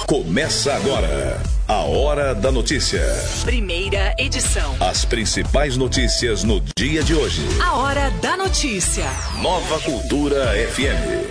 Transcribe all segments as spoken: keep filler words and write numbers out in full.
Começa agora a Hora da Notícia. Primeira edição. As principais notícias no dia de hoje. A Hora da Notícia. Nova Cultura F M.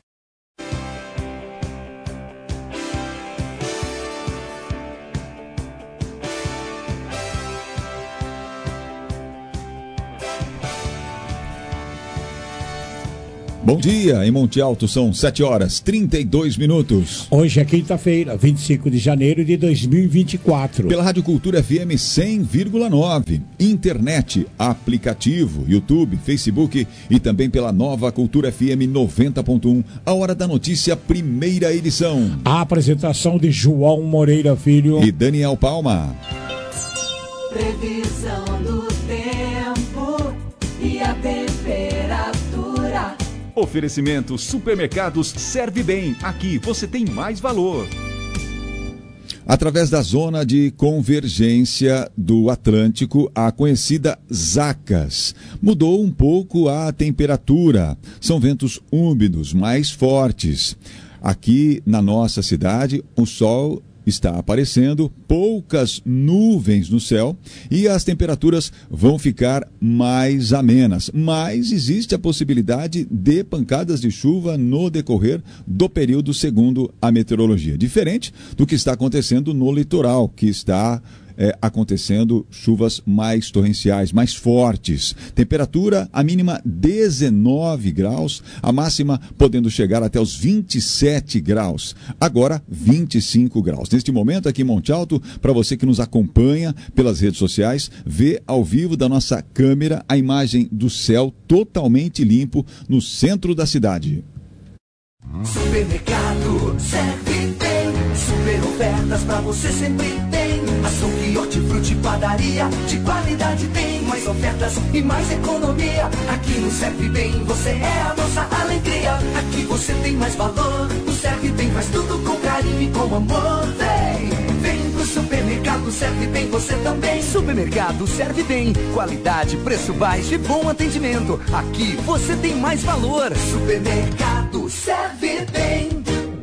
Bom dia, em Monte Alto são sete horas e trinta e dois minutos. Hoje é quinta-feira, vinte e cinco de janeiro de dois mil e vinte e quatro. Pela Rádio Cultura F M cem vírgula nove, internet, aplicativo, YouTube, Facebook e também pela Nova Cultura F M noventa ponto um. A Hora da Notícia, primeira edição. A apresentação de João Moreira Filho e Daniel Palma. Previsão do tempo e a temperatura. Oferecimento Supermercados Serve Bem. Aqui você tem mais valor. Através da zona de convergência do Atlântico, a conhecida Zacas, mudou um pouco a temperatura. São ventos úmidos, mais fortes. Aqui na nossa cidade, o sol está aparecendo, poucas nuvens no céu e as temperaturas vão ficar mais amenas. Mas existe a possibilidade de pancadas de chuva no decorrer do período, segundo a meteorologia. Diferente do que está acontecendo no litoral, que está É, acontecendo chuvas mais torrenciais, mais fortes. Temperatura, a mínima dezenove graus, a máxima podendo chegar até os vinte e sete graus. Agora, vinte e cinco graus. Neste momento, aqui em Monte Alto, para você que nos acompanha pelas redes sociais, vê ao vivo da nossa câmera a imagem do céu totalmente limpo no centro da cidade. Supermercado Serve Bem, super ofertas pra você sempre tem. Açougue, hortifruti, padaria, de qualidade tem. Mais ofertas e mais economia. Aqui no Serve Bem você é a nossa alegria. Aqui você tem mais valor. O Serve Bem faz tudo com carinho e com amor. Vem, vem pro supermercado Serve Bem você também. Supermercado Serve Bem, qualidade, preço baixo e bom atendimento. Aqui você tem mais valor. Supermercado Serve Bem.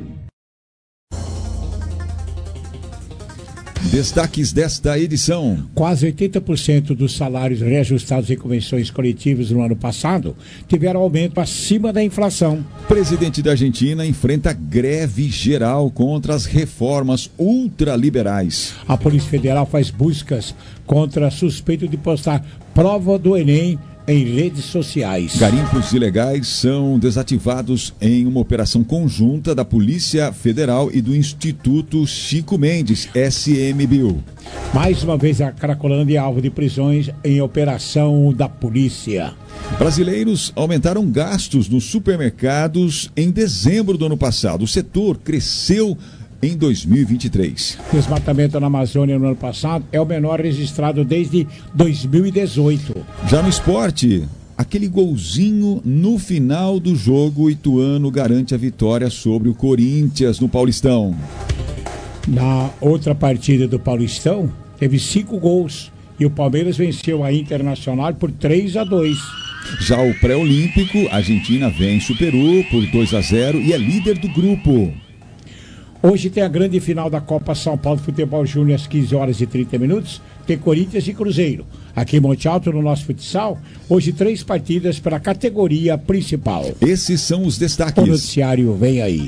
Destaques desta edição. Quase oitenta por cento dos salários reajustados em convenções coletivas no ano passado tiveram aumento acima da inflação. Presidente da Argentina enfrenta greve geral contra as reformas ultraliberais. A Polícia Federal faz buscas contra suspeito de postar prova do Enem em redes sociais. Garimpos ilegais são desativados em uma operação conjunta da Polícia Federal e do Instituto Chico Mendes, S M B U. Mais uma vez a Cracolândia é alvo de prisões em operação da polícia. Brasileiros aumentaram gastos nos supermercados em dezembro do ano passado. O setor cresceu em dois mil e vinte e três. Desmatamento na Amazônia no ano passado é o menor registrado desde dois mil e dezoito. Já no esporte, aquele golzinho no final do jogo, o Ituano garante a vitória sobre o Corinthians no Paulistão. Na outra partida do Paulistão, teve cinco gols e o Palmeiras venceu a Internacional por três a dois. Já o pré-olímpico, a Argentina vence o Peru por dois a zero e é líder do grupo. Hoje tem a grande final da Copa São Paulo Futebol Júnior às quinze horas e trinta minutos. Tem Corinthians e Cruzeiro. Aqui em Monte Alto, no nosso futsal, hoje três partidas para a categoria principal. Esses são os destaques. O noticiário vem aí.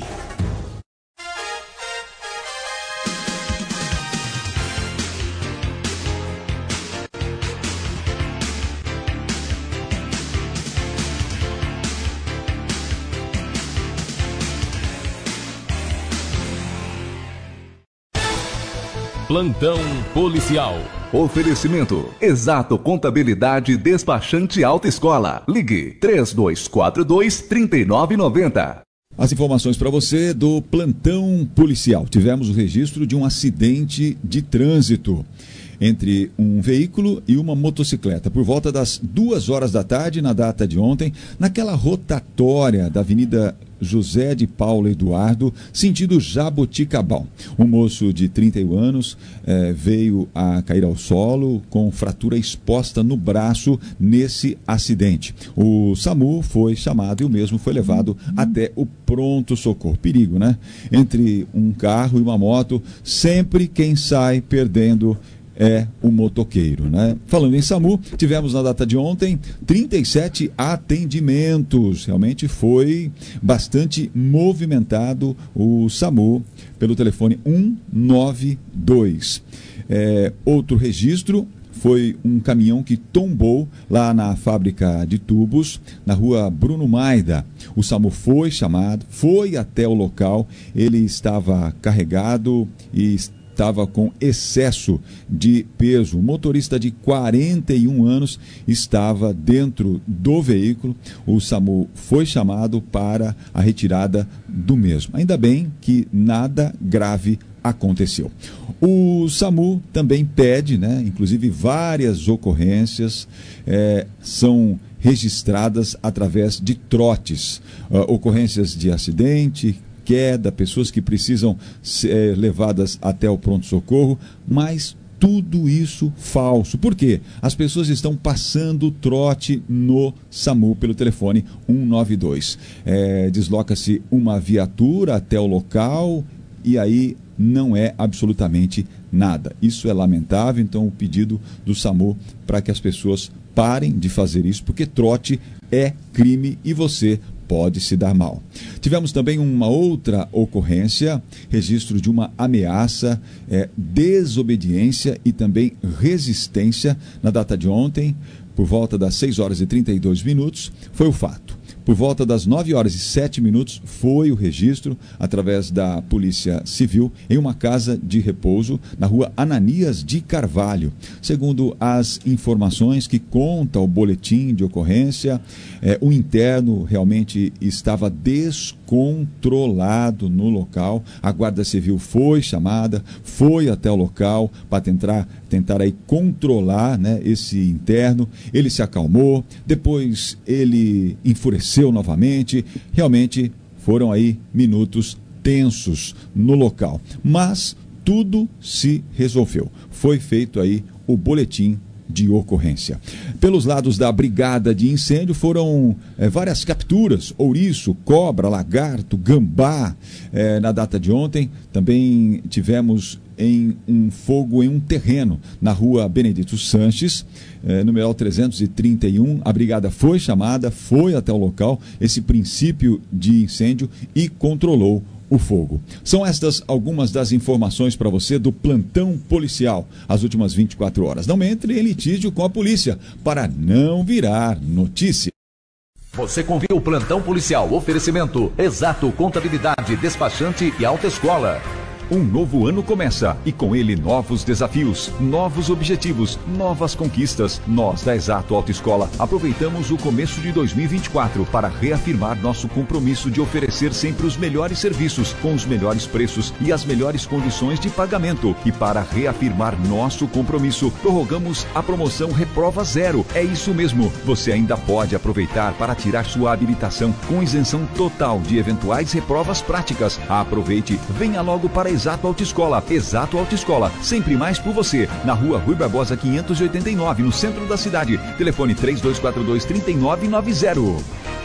Plantão policial. Oferecimento Exato Contabilidade Despachante Autoescola. Ligue três dois quatro dois, três nove nove zero. As informações para você do plantão policial. Tivemos o registro de um acidente de trânsito entre um veículo e uma motocicleta, por volta das duas horas da tarde, na data de ontem, naquela rotatória da Avenida José de Paulo Eduardo, sentido Jaboticabal. Um moço de trinta e um anos eh, veio a cair ao solo com fratura exposta no braço nesse acidente. O SAMU foi chamado e o mesmo foi levado até o pronto-socorro. Perigo, né? Entre um carro e uma moto, sempre quem sai perdendo é o motoqueiro, né? Falando em SAMU, tivemos na data de ontem trinta e sete atendimentos. Realmente foi bastante movimentado o SAMU pelo telefone um nove dois. É, outro registro foi um caminhão que tombou lá na fábrica de tubos, na rua Bruno Maida. O SAMU foi chamado, foi até o local, ele estava carregado e estava com excesso de peso. O motorista de quarenta e um anos estava dentro do veículo. O SAMU foi chamado para a retirada do mesmo. Ainda bem que nada grave aconteceu. O SAMU também pede, né, inclusive várias ocorrências é, são registradas através de trotes, uh, ocorrências de acidente, queda, pessoas que precisam ser levadas até o pronto-socorro, mas tudo isso falso. Por quê? As pessoas estão passando trote no SAMU pelo telefone um nove dois. É, desloca-se uma viatura até o local e aí não é absolutamente nada. Isso é lamentável, então o pedido do SAMU para que as pessoas parem de fazer isso, porque trote é crime e você pode se dar mal. Tivemos também uma outra ocorrência, registro de uma ameaça, é, desobediência e também resistência na data de ontem, por volta das seis horas e trinta e dois minutos, foi o fato. Por volta das nove horas e sete minutos foi o registro, através da Polícia Civil, em uma casa de repouso na rua Ananias de Carvalho. Segundo as informações que conta o boletim de ocorrência, eh, o interno realmente estava descontrolado no local. A Guarda Civil foi chamada, foi até o local para tentar, tentar aí controlar, né, esse interno. Ele se acalmou, depois ele enfureceu novamente. Realmente foram aí minutos tensos no local, mas tudo se resolveu. Foi feito aí o boletim de ocorrência. Pelos lados da brigada de incêndio foram é, várias capturas, ouriço, cobra, lagarto, gambá. É, na data de ontem também tivemos em um fogo em um terreno na rua Benedito Sanches, eh, numeral trezentos e trinta e um. A brigada foi chamada, foi até o local, esse princípio de incêndio, e controlou o fogo. São estas algumas das informações para você do plantão policial, as últimas vinte e quatro horas. Não entre em litígio com a polícia, para não virar notícia. Você conviu o plantão policial, oferecimento Exato Contabilidade, Despachante e Autoescola. Um novo ano começa e com ele novos desafios, novos objetivos, novas conquistas. Nós da Exato Autoescola aproveitamos o começo de dois mil e vinte e quatro para reafirmar nosso compromisso de oferecer sempre os melhores serviços, com os melhores preços e as melhores condições de pagamento. E para reafirmar nosso compromisso, prorrogamos a promoção Reprova Zero. É isso mesmo, você ainda pode aproveitar para tirar sua habilitação com isenção total de eventuais reprovas práticas. Aproveite, venha logo para Exato Autoescola. Exato Autoescola, sempre mais por você. Na rua Rui Barbosa quinhentos e oitenta e nove, no centro da cidade. Telefone três dois quatro dois, três nove nove zero.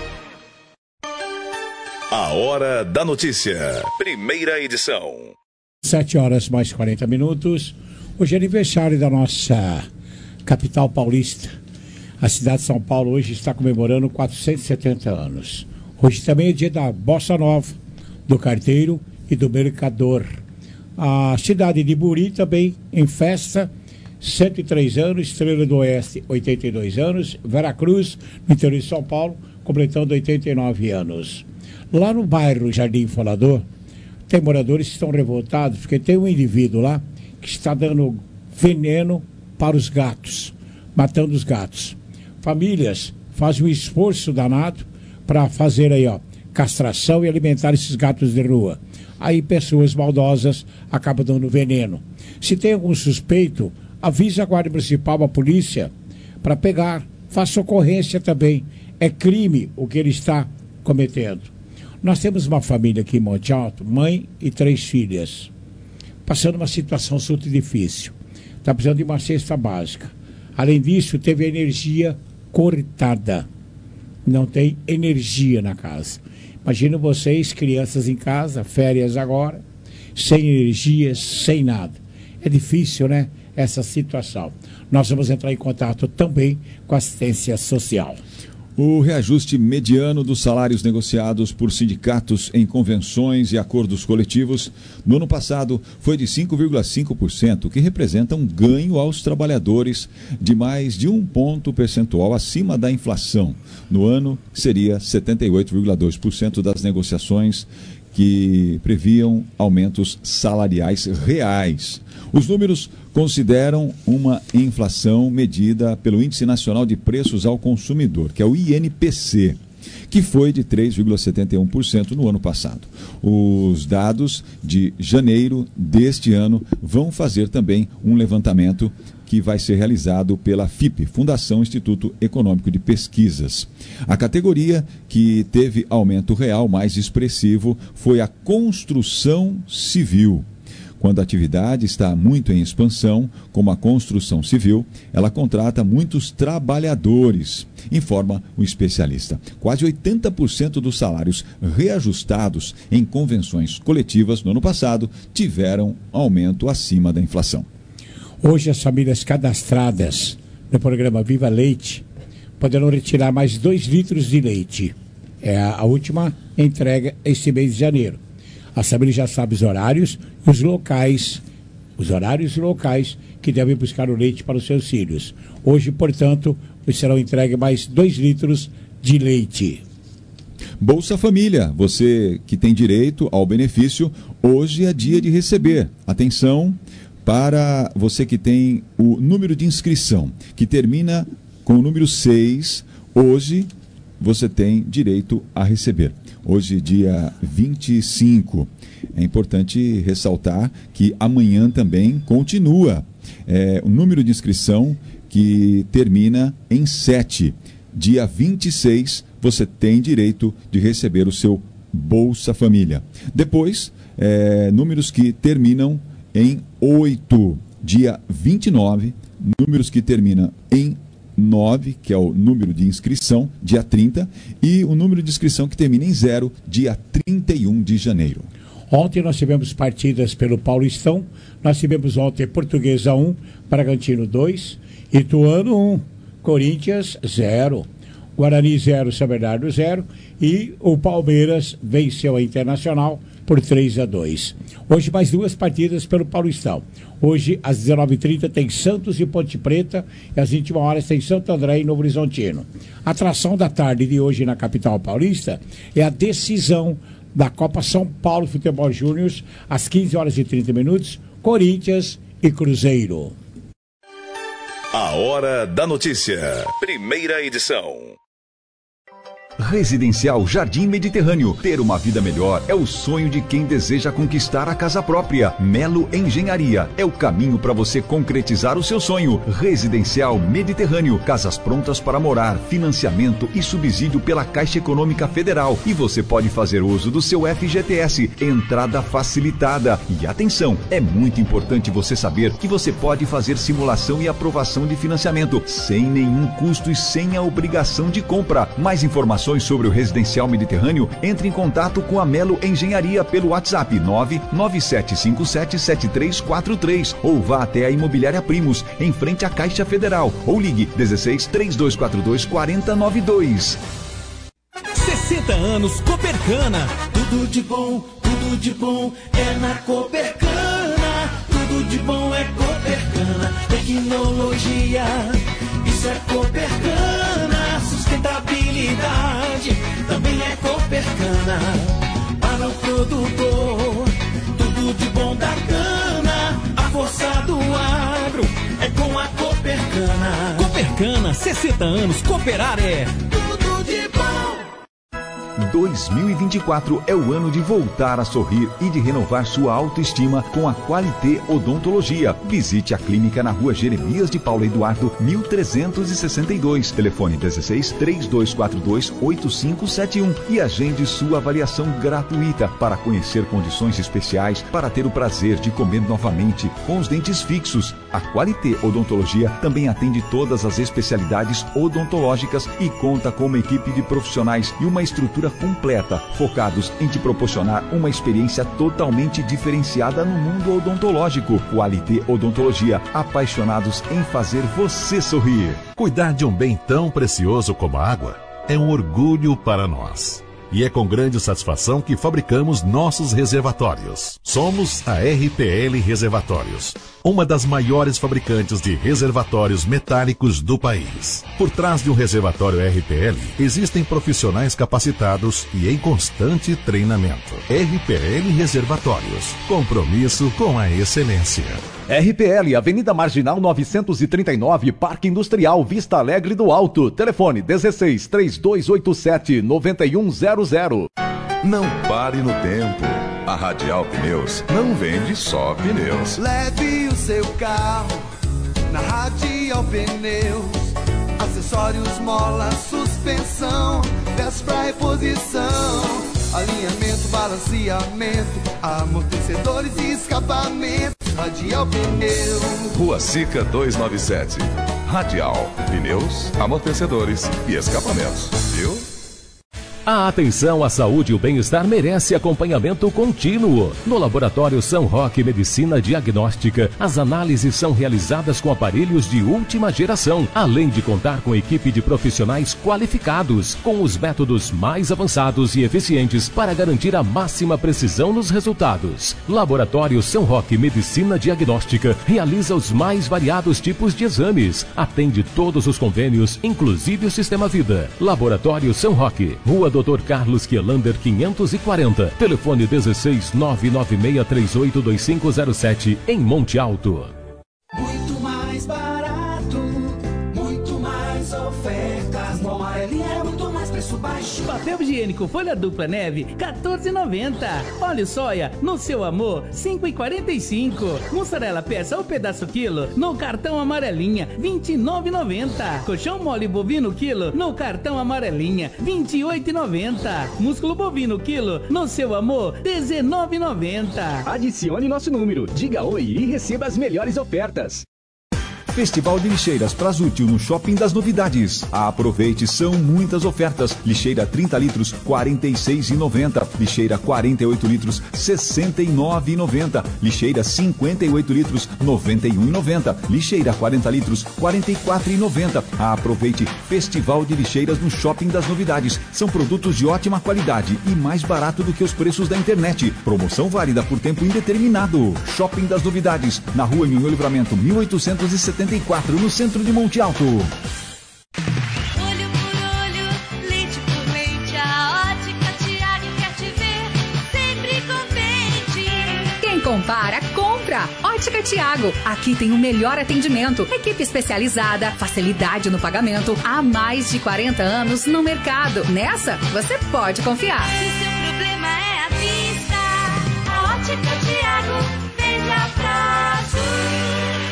A Hora da Notícia. Primeira edição. sete horas mais quarenta minutos. Hoje é aniversário da nossa capital paulista. A cidade de São Paulo hoje está comemorando quatrocentos e setenta anos. Hoje também é dia da Bossa Nova, do carteiro e do mercador. A cidade de Buri também em festa, cento e três anos, Estrela do Oeste, oitenta e dois anos, Veracruz, no interior de São Paulo, completando oitenta e nove anos. Lá no bairro Jardim Falador, tem moradores que estão revoltados, porque tem um indivíduo lá que está dando veneno para os gatos, matando os gatos. Famílias fazem um esforço danado para fazer aí, ó, castração e alimentar esses gatos de rua. Aí pessoas maldosas acabam dando veneno. Se tem algum suspeito, avise a Guarda Municipal, a polícia, para pegar. Faça ocorrência também. É crime o que ele está cometendo. Nós temos uma família aqui em Monte Alto, mãe e três filhas, passando uma situação super difícil. Está precisando de uma cesta básica. Além disso, teve a energia cortada. Não tem energia na casa. Imagina vocês, crianças em casa, férias agora, sem energia, sem nada. É difícil, né? Essa situação. Nós vamos entrar em contato também com a assistência social. O reajuste mediano dos salários negociados por sindicatos em convenções e acordos coletivos no ano passado foi de cinco vírgula cinco por cento, o que representa um ganho aos trabalhadores de mais de um ponto percentual acima da inflação. No ano, seria setenta e oito vírgula dois por cento das negociações que previam aumentos salariais reais. Os números consideram uma inflação medida pelo Índice Nacional de Preços ao Consumidor, que é o I N P C, que foi de três vírgula setenta e um por cento no ano passado. Os dados de janeiro deste ano vão fazer também um levantamento que vai ser realizado pela F I P, Fundação Instituto Econômico de Pesquisas. A categoria que teve aumento real mais expressivo foi a construção civil. Quando a atividade está muito em expansão, como a construção civil, ela contrata muitos trabalhadores, informa o especialista. Quase oitenta por cento dos salários reajustados em convenções coletivas no ano passado tiveram aumento acima da inflação. Hoje as famílias cadastradas no programa Viva Leite poderão retirar mais dois litros de leite. É a última entrega este mês de janeiro. A família já sabe os horários e os locais, os horários e locais que devem buscar o leite para os seus filhos. Hoje, portanto, serão entregues mais dois litros de leite. Bolsa Família, você que tem direito ao benefício, hoje é dia de receber. Atenção para você que tem o número de inscrição, que termina com o número seis, hoje você tem direito a receber. Hoje, dia vinte e cinco. É importante ressaltar que amanhã também continua é, o número de inscrição que termina em sete. Dia vinte e seis, você tem direito de receber o seu Bolsa Família. Depois, é, números que terminam em oito. Dia vinte e nove, números que terminam em nove, que é o número de inscrição, dia trinta, e o número de inscrição que termina em zero, dia trinta e um de janeiro. Ontem nós tivemos partidas pelo Paulistão, nós tivemos ontem Portuguesa um, Bragantino dois, Ituano um, Corinthians zero, Guarani zero, São Bernardo zero, e o Palmeiras venceu a Internacional por três a dois. Hoje mais duas partidas pelo Paulistão. Hoje às dezenove e trinta tem Santos e Ponte Preta, e às vinte e uma horas tem Santo André e Novo Horizontino. A atração da tarde de hoje na capital paulista é a decisão da Copa São Paulo Futebol Júnior, às quinze horas e trinta minutos, Corinthians e Cruzeiro. A Hora da Notícia, primeira edição. Residencial Jardim Mediterrâneo. Ter uma vida melhor é o sonho de quem deseja conquistar a casa própria. Melo Engenharia é o caminho para você concretizar o seu sonho. Residencial Mediterrâneo. Casas prontas para morar, financiamento e subsídio pela Caixa Econômica Federal. E você pode fazer uso do seu F G T S. Entrada facilitada. E atenção, é muito importante você saber que você pode fazer simulação e aprovação de financiamento sem nenhum custo e sem a obrigação de compra. Mais informações sobre o Residencial Mediterrâneo, entre em contato com a Melo Engenharia pelo WhatsApp nove nove sete cinco sete sete três quatro três ou vá até a Imobiliária Primos, em frente à Caixa Federal, ou ligue dezesseis, três dois quatro dois, quatro zero nove dois. sessenta anos Copercana. Tudo de bom, tudo de bom é na Copercana. Tudo de bom é Copercana. Tecnologia, isso é Copercana. Sustentabilidade também é Copercana. Para o produtor, tudo de bom da cana. A força do agro é com a Copercana. Copercana, sessenta anos, cooperar é tudo de bom. dois mil e vinte e quatro é o ano de voltar a sorrir e de renovar sua autoestima com a Qualité Odontologia. Visite a clínica na rua Jeremias de Paulo Eduardo, mil trezentos e sessenta e dois. Telefone dezesseis, três dois quatro dois, oito cinco sete um e agende sua avaliação gratuita para conhecer condições especiais para ter o prazer de comer novamente com os dentes fixos. A Qualité Odontologia também atende todas as especialidades odontológicas e conta com uma equipe de profissionais e uma estrutura completa, focados em te proporcionar uma experiência totalmente diferenciada no mundo odontológico. Qualité Odontologia, apaixonados em fazer você sorrir. Cuidar de um bem tão precioso como a água é um orgulho para nós. E é com grande satisfação que fabricamos nossos reservatórios. Somos a R P L Reservatórios, uma das maiores fabricantes de reservatórios metálicos do país. Por trás de um reservatório R P L, existem profissionais capacitados e em constante treinamento. R P L Reservatórios, compromisso com a excelência. R P L, Avenida Marginal novecentos e trinta e nove, Parque Industrial, Vista Alegre do Alto. Telefone dezesseis, três dois oito sete, nove um zero zero. Não pare no tempo. A Radial Pneus não vende só pneus. Leve o seu carro na Radial Pneus. Acessórios, mola, suspensão, peças pra reposição, alinhamento, balanceamento, amortecedores e escapamento. Radial Pneus. Rua Sica duzentos e noventa e sete. Radial Pneus, amortecedores e escapamentos. Viu? A atenção à saúde e o bem-estar merece acompanhamento contínuo. No Laboratório São Roque Medicina Diagnóstica, as análises são realizadas com aparelhos de última geração, além de contar com equipe de profissionais qualificados, com os métodos mais avançados e eficientes para garantir a máxima precisão nos resultados. Laboratório São Roque Medicina Diagnóstica realiza os mais variados tipos de exames, atende todos os convênios, inclusive o Sistema Vida. Laboratório São Roque, Rua doutor Carlos Quielander quinhentos e quarenta, telefone dezesseis, nove nove seis três oito dois cinco zero sete, em Monte Alto. Muito mais barato, muito mais ofertas. No Amarelinha é muito mais preço baixo. Papel higiênico folha dupla neve, quatorze e noventa. Óleo soia, no seu amor, cinco e quarenta e cinco. Mussarela peça ou pedaço quilo, no cartão Amarelinha, vinte e nove e noventa. Colchão mole bovino quilo, no cartão Amarelinha, vinte e oito e noventa. Músculo bovino quilo, no seu amor, dezenove e noventa. Adicione nosso número, diga oi e receba as melhores ofertas. Festival de Lixeiras Prasútil no Shopping das Novidades. Aproveite, são muitas ofertas. Lixeira trinta litros, quarenta e seis reais e noventa centavos. Lixeira quarenta e oito litros, sessenta e nove reais e noventa centavos. Lixeira cinquenta e oito litros, noventa e um reais e noventa centavos. Lixeira quarenta litros, quarenta e quatro reais e noventa centavos. Aproveite, Festival de Lixeiras no Shopping das Novidades. São produtos de ótima qualidade e mais barato do que os preços da internet. Promoção válida por tempo indeterminado. Shopping das Novidades, na Rua Minho Livramento, mil oitocentos e setenta e quatro, no centro de Monte Alto. Olho por olho, leite por leite, a Ótica Tiago quer te ver sempre contente. Quem compara, compra. Ótica Tiago, aqui tem o melhor atendimento, equipe especializada, facilidade no pagamento, há mais de quarenta anos no mercado. Nessa, você pode confiar. Se seu problema é a vista, a Ótica Tiago veja pra tu.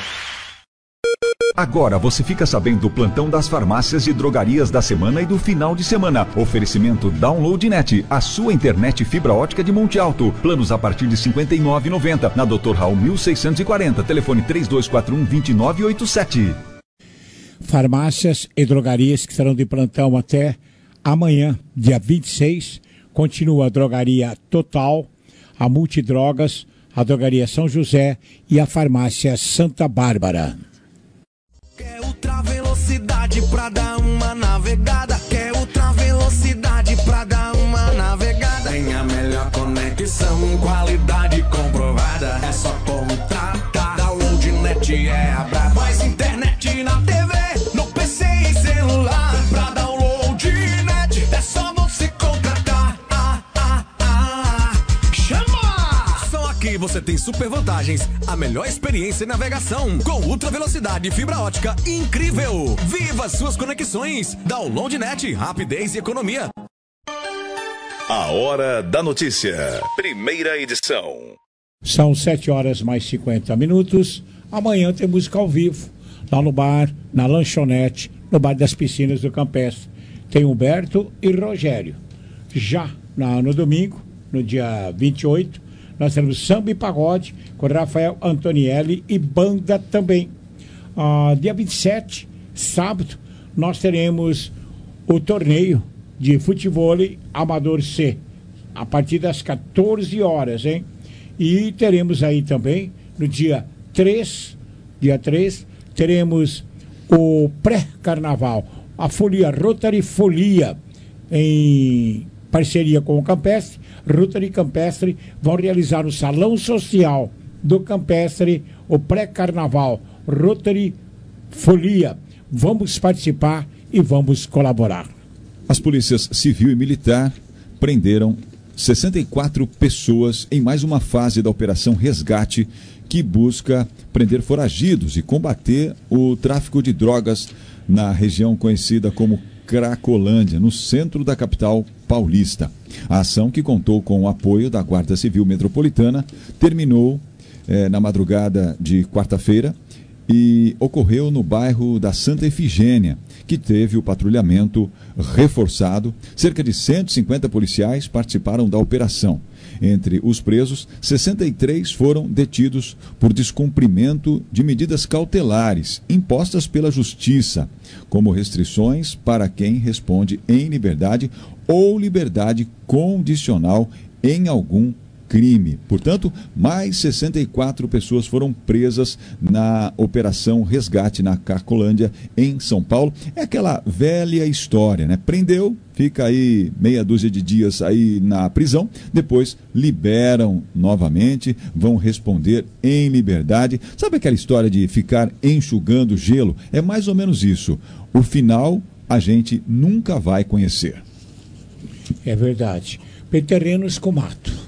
Agora você fica sabendo do plantão das farmácias e drogarias da semana e do final de semana. Oferecimento DownloadNet, a sua internet fibra ótica de Monte Alto. Planos a partir de cinquenta e nove reais e noventa centavos. Na doutor Raul mil seiscentos e quarenta. Telefone três dois quatro um, dois nove oito sete. Farmácias e drogarias que estarão de plantão até amanhã, dia vinte e seis. Continua a Drogaria Total, a Multidrogas, a Drogaria São José e a Farmácia Santa Bárbara. Quer ultra velocidade pra dar uma navegada? Quer ultra velocidade pra dar uma navegada? Tem a melhor conexão, qualidade comprovada. É só contratar. DownloadNet é a braba. Mais internet na T V, no P C e celular. Pra DownloadNet é só você contratar. Ah, ah, ah. Chama! Só aqui você tem super vantagens. A melhor experiência em navegação com ultra velocidade e fibra ótica incrível. Viva suas conexões. DownloadNet, rapidez e economia. A Hora da Notícia. Primeira edição. São sete horas mais cinquenta minutos. Amanhã tem música ao vivo, lá no bar, na lanchonete, no bar das piscinas do Campestre. Tem Humberto e Rogério. Já na, no domingo, no dia vinte e oito, nós teremos samba e pagode com Rafael Antonielli e banda também. Ah, dia vinte e sete, sábado, nós teremos o torneio de futebol Amador C, a partir das quatorze horas, hein? E teremos aí também, no dia três, dia três, teremos o pré-carnaval, a Folia Rotary Folia, em parceria com o Campestre. Rotary Campestre vão realizar no Salão Social do Campestre o pré-carnaval Rotary Folia. Vamos participar e vamos colaborar. As polícias civil e militar prenderam sessenta e quatro pessoas em mais uma fase da Operação Resgate, que busca prender foragidos e combater o tráfico de drogas na região conhecida como Cracolândia, no centro da capital paulista. A ação, que contou com o apoio da Guarda Civil Metropolitana, terminou eh, na madrugada de quarta-feira e ocorreu no bairro da Santa Efigênia, que teve o patrulhamento reforçado. Cerca de cento e cinquenta policiais participaram da operação. Entre os presos, sessenta e três foram detidos por descumprimento de medidas cautelares impostas pela Justiça, como restrições para quem responde em liberdade ou liberdade condicional em algum crime. Portanto, mais sessenta e quatro pessoas foram presas na Operação Resgate na Cracolândia, em São Paulo. É aquela velha história, né? Prendeu, fica aí meia dúzia de dias aí na prisão, depois liberam novamente, vão responder em liberdade. Sabe aquela história de ficar enxugando gelo? É mais ou menos isso. O final a gente nunca vai conhecer. É verdade. Tem terrenos com mato.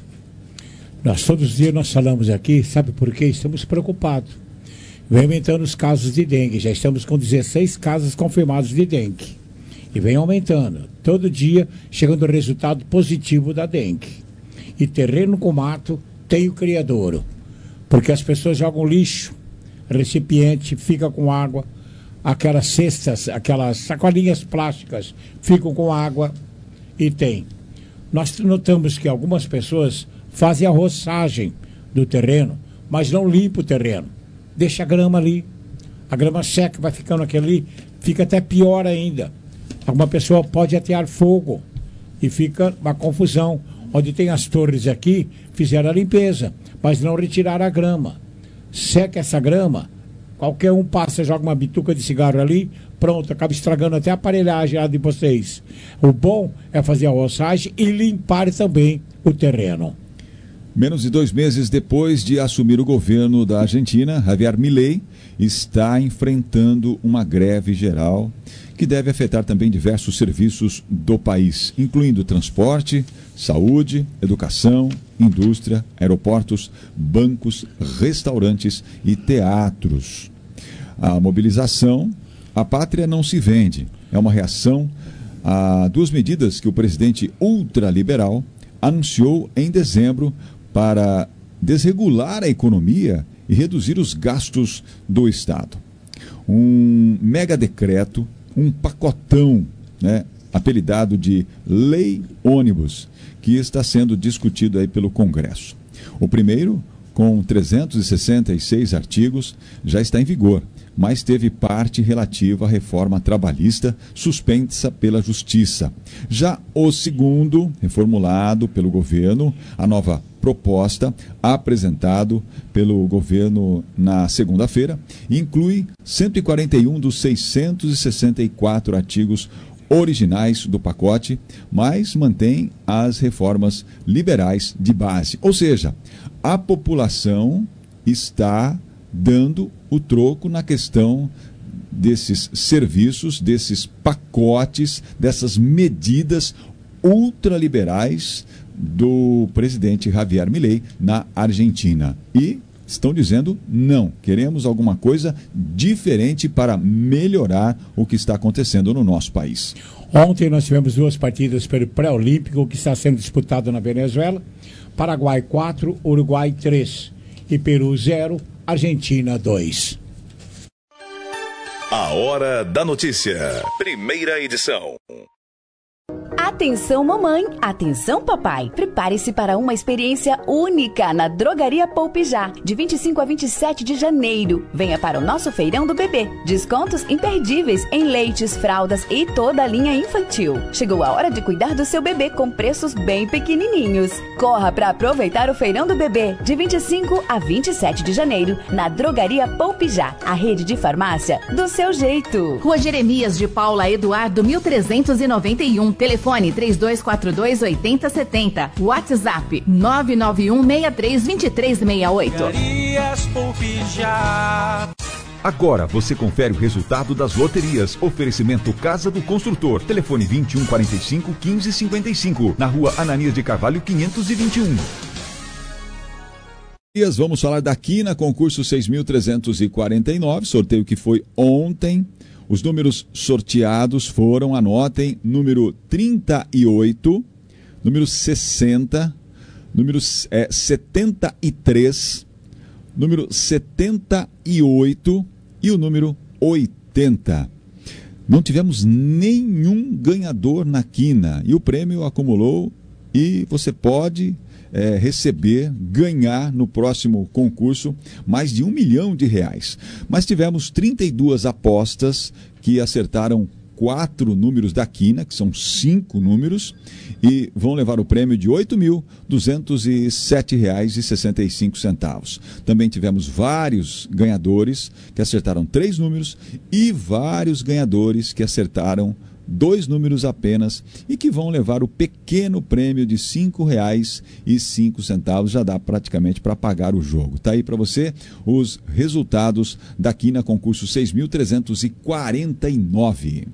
Nós todos os dias nós falamos aqui, sabe por quê? Estamos preocupados. Vem aumentando os casos de dengue, já estamos com dezesseis casos confirmados de dengue. E vem aumentando, todo dia chegando o resultado positivo da dengue. E terreno com mato tem o criadouro, porque as pessoas jogam lixo, recipiente fica com água, aquelas cestas, aquelas sacolinhas plásticas ficam com água e tem. Nós notamos que algumas pessoas fazem a roçagem do terreno, mas não limpa o terreno. Deixa a grama ali. A grama seca, vai ficando aqui ali, fica até pior ainda. Alguma pessoa pode atear fogo e fica uma confusão. Onde tem as torres aqui, fizeram a limpeza, mas não retiraram a grama. Seca essa grama, qualquer um passa, joga uma bituca de cigarro ali, pronto, acaba estragando até a aparelhagem lá de vocês. O bom é fazer a roçagem e limpar também o terreno. Menos de dois meses depois de assumir o governo da Argentina, Javier Milei está enfrentando uma greve geral que deve afetar também diversos serviços do país, incluindo transporte, saúde, educação, indústria, aeroportos, bancos, restaurantes e teatros. A mobilização "A Pátria Não Se Vende" é uma reação a duas medidas que o presidente ultraliberal anunciou em dezembro para desregular a economia e reduzir os gastos do Estado. Um mega decreto, um pacotão, né, apelidado de Lei Ônibus, que está sendo discutido aí pelo Congresso. O primeiro, com trezentos e sessenta e seis artigos, já está em vigor, mas teve parte relativa à reforma trabalhista suspensa pela Justiça. Já o segundo, reformulado pelo governo, a nova proposta, apresentado pelo governo na segunda-feira, inclui cento e quarenta e um dos seiscentos e sessenta e quatro artigos originais do pacote, mas mantém as reformas liberais de base. Ou seja, a população está dando o troco na questão desses serviços, desses pacotes, dessas medidas ultraliberais do presidente Javier Milei na Argentina. E estão dizendo não, queremos alguma coisa diferente para melhorar o que está acontecendo no nosso país. Ontem nós tivemos duas partidas pelo pré-olímpico que está sendo disputado na Venezuela. Paraguai quatro, Uruguai três e Peru zero, Argentina dois. A Hora da Notícia, primeira edição. Atenção mamãe, atenção papai, prepare-se para uma experiência única na Drogaria Poupe Já, de vinte e cinco a vinte e sete de janeiro. Venha para o nosso feirão do bebê, descontos imperdíveis em leites, fraldas e toda a linha infantil. Chegou a hora de cuidar do seu bebê com preços bem pequenininhos. Corra para aproveitar o feirão do bebê, de vinte e cinco a vinte e sete de janeiro, na Drogaria Poupe Já, a rede de farmácia do seu jeito. Rua Jeremias de Paula Eduardo, mil trezentos e noventa e um, telefone três dois quatro dois, oito zero sete zero, WhatsApp nove nove um, seis três, dois três seis oito. Agora você confere o resultado das loterias. Oferecimento Casa do Construtor. Telefone vinte e um, quarenta e cinco, quinze, cinquenta e cinco. Na rua Ananias de Carvalho, quinhentos e vinte e um. Vamos falar daqui na concurso seis mil trezentos e quarenta e nove, sorteio que foi ontem. Os números sorteados foram, anotem, número trinta e oito, número sessenta, número é, setenta e três, número setenta e oito e o número oitenta. Não tivemos nenhum ganhador na quina e o prêmio acumulou e você pode é, receber, ganhar no próximo concurso mais de um milhão de reais. Mas tivemos trinta e duas apostas que acertaram quatro números da quina, que são cinco números, e vão levar o prêmio de oito mil duzentos e sete reais e sessenta e cinco centavos. Também tivemos vários ganhadores que acertaram três números e vários ganhadores que acertaram dois números apenas e que vão levar o pequeno prêmio de cinco reais e cinco centavos. Já dá praticamente para pagar o jogo. Tá aí para você os resultados da quina concurso seis mil trezentos e quarenta e nove.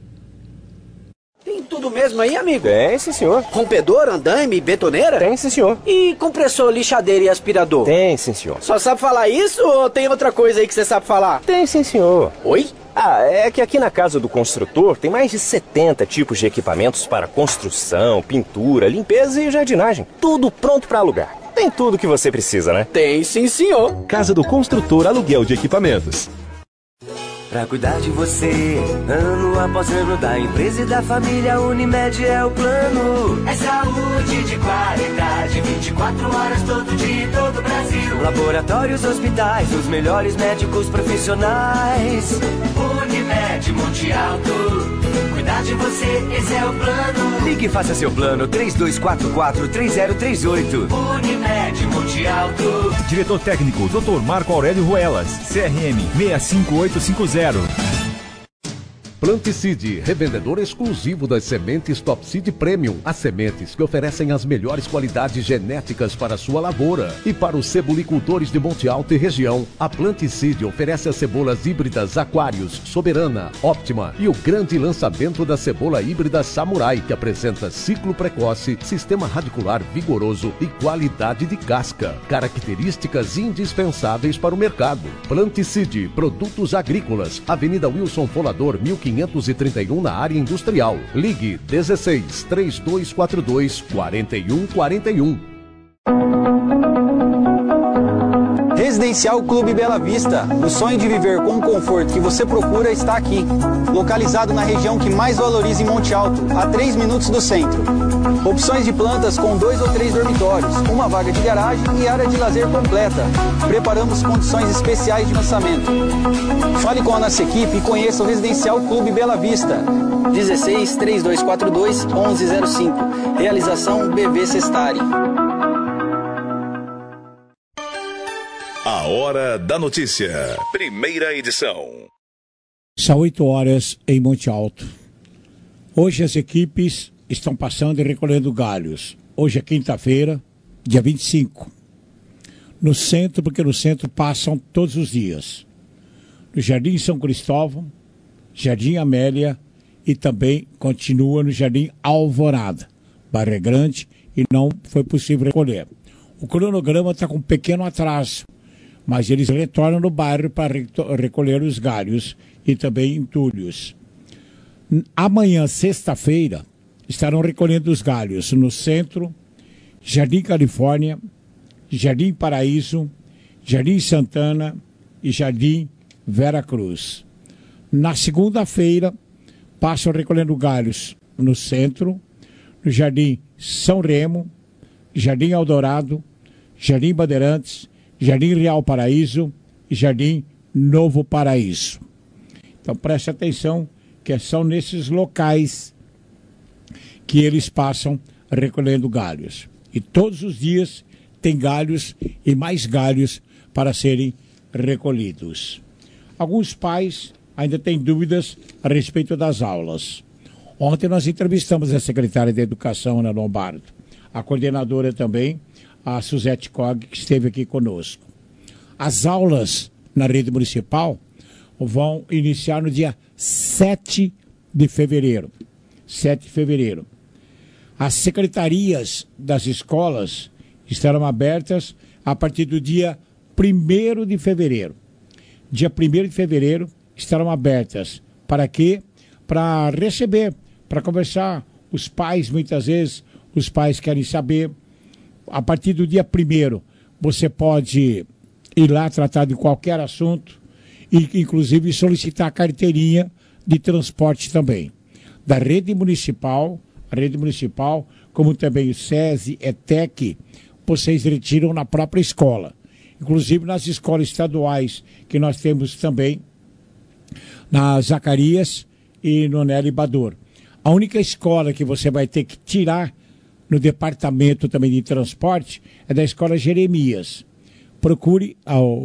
Tem tudo mesmo aí, amigo? Tem, sim, senhor. Rompedor, andaime, betoneira? Tem, sim, senhor. E compressor, lixadeira e aspirador? Tem, sim, senhor. Só sabe falar isso ou tem outra coisa aí que você sabe falar? Tem, sim, senhor. Oi? Ah, é que aqui na Casa do Construtor tem mais de setenta tipos de equipamentos para construção, pintura, limpeza e jardinagem. Tudo pronto para alugar. Tem tudo que você precisa, né? Tem, sim, senhor. Casa do Construtor, aluguel de equipamentos. Pra cuidar de você, ano após ano, da empresa e da família, Unimed é o plano. É saúde de qualidade, vinte e quatro horas todo dia em todo o Brasil. Laboratórios, hospitais, os melhores médicos profissionais. Unimed Monte Alto, cuidar de você, esse é o plano. Ligue e faça seu plano, três dois quatro quatro, três zero três oito. Unimed Monte Alto. Diretor técnico, doutor Marco Aurélio Ruelas, C R M seis cinco oito cinco zero. Planticide, revendedor exclusivo das sementes Top Seed Premium. As sementes que oferecem as melhores qualidades genéticas para a sua lavoura. E para os cebolicultores de Monte Alto e região, a Planticide oferece as cebolas híbridas Aquários, Soberana, Óptima e o grande lançamento da cebola híbrida Samurai, que apresenta ciclo precoce, sistema radicular vigoroso e qualidade de casca. Características indispensáveis para o mercado. Planticide, produtos agrícolas, Avenida Wilson Folador, mil quinhentos e trinta e um, na área industrial. Ligue dezesseis, três dois quatro dois, quatro um quatro um. Residencial Clube Bela Vista. O sonho de viver com o conforto que você procura está aqui. Localizado na região que mais valoriza em Monte Alto, a três minutos do centro. Opções de plantas com dois ou três dormitórios, uma vaga de garagem e área de lazer completa. Preparamos condições especiais de lançamento. Fale com a nossa equipe e conheça o Residencial Clube Bela Vista. dezesseis, três dois quatro dois, onze zero cinco. Realização B V Sestari. A Hora da Notícia, primeira edição. São oito horas em Monte Alto. Hoje as equipes estão passando e recolhendo galhos. Hoje é quinta-feira, dia vinte e cinco. No centro, porque no centro passam todos os dias. No Jardim São Cristóvão, Jardim Amélia e também continua no Jardim Alvorada. Bairro é grande e não foi possível recolher. O cronograma está com um pequeno atraso. mas eles retornam no bairro para recolher os galhos e também entulhos. Amanhã, sexta-feira, estarão recolhendo os galhos no centro, Jardim Califórnia, Jardim Paraíso, Jardim Santana e Jardim Vera Cruz. Na segunda-feira, passam recolhendo galhos no centro, no Jardim São Remo, Jardim Eldorado, Jardim Bandeirantes, Jardim Real Paraíso e Jardim Novo Paraíso. Então preste atenção que são nesses locais que eles passam recolhendo galhos. E todos os dias tem galhos e mais galhos para serem recolhidos. Alguns pais ainda têm dúvidas a respeito das aulas. Ontem nós entrevistamos a secretária de Educação, Ana Lombardo, a coordenadora também, a Suzete Cog, que esteve aqui conosco. As aulas na rede municipal vão iniciar no dia sete de fevereiro. sete de fevereiro. As secretarias das escolas estarão abertas a partir do dia primeiro de fevereiro. Dia primeiro de fevereiro estarão abertas. Para quê? Para receber, para conversar. Os pais, muitas vezes, os pais querem saber. A partir do dia primeiro, você pode ir lá tratar de qualquer assunto e, inclusive, solicitar a carteirinha de transporte também. Da rede municipal, a rede municipal, como também o SESI, ETEC, vocês retiram na própria escola. Inclusive nas escolas estaduais, que nós temos também, na Zacarias e no Nelly Bador. A única escola que você vai ter que tirar no departamento também de transporte é da escola Jeremias. Procure ao,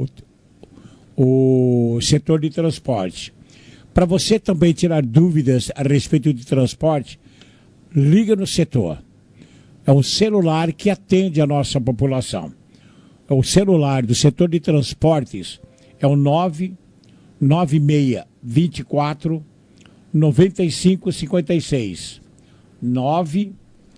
o setor de transporte. Para você também tirar dúvidas a respeito de transporte, liga no setor. É um celular que atende a nossa população. É o celular do setor de transportes é o nove nove seis dois quatro nove cinco cinco seis. nove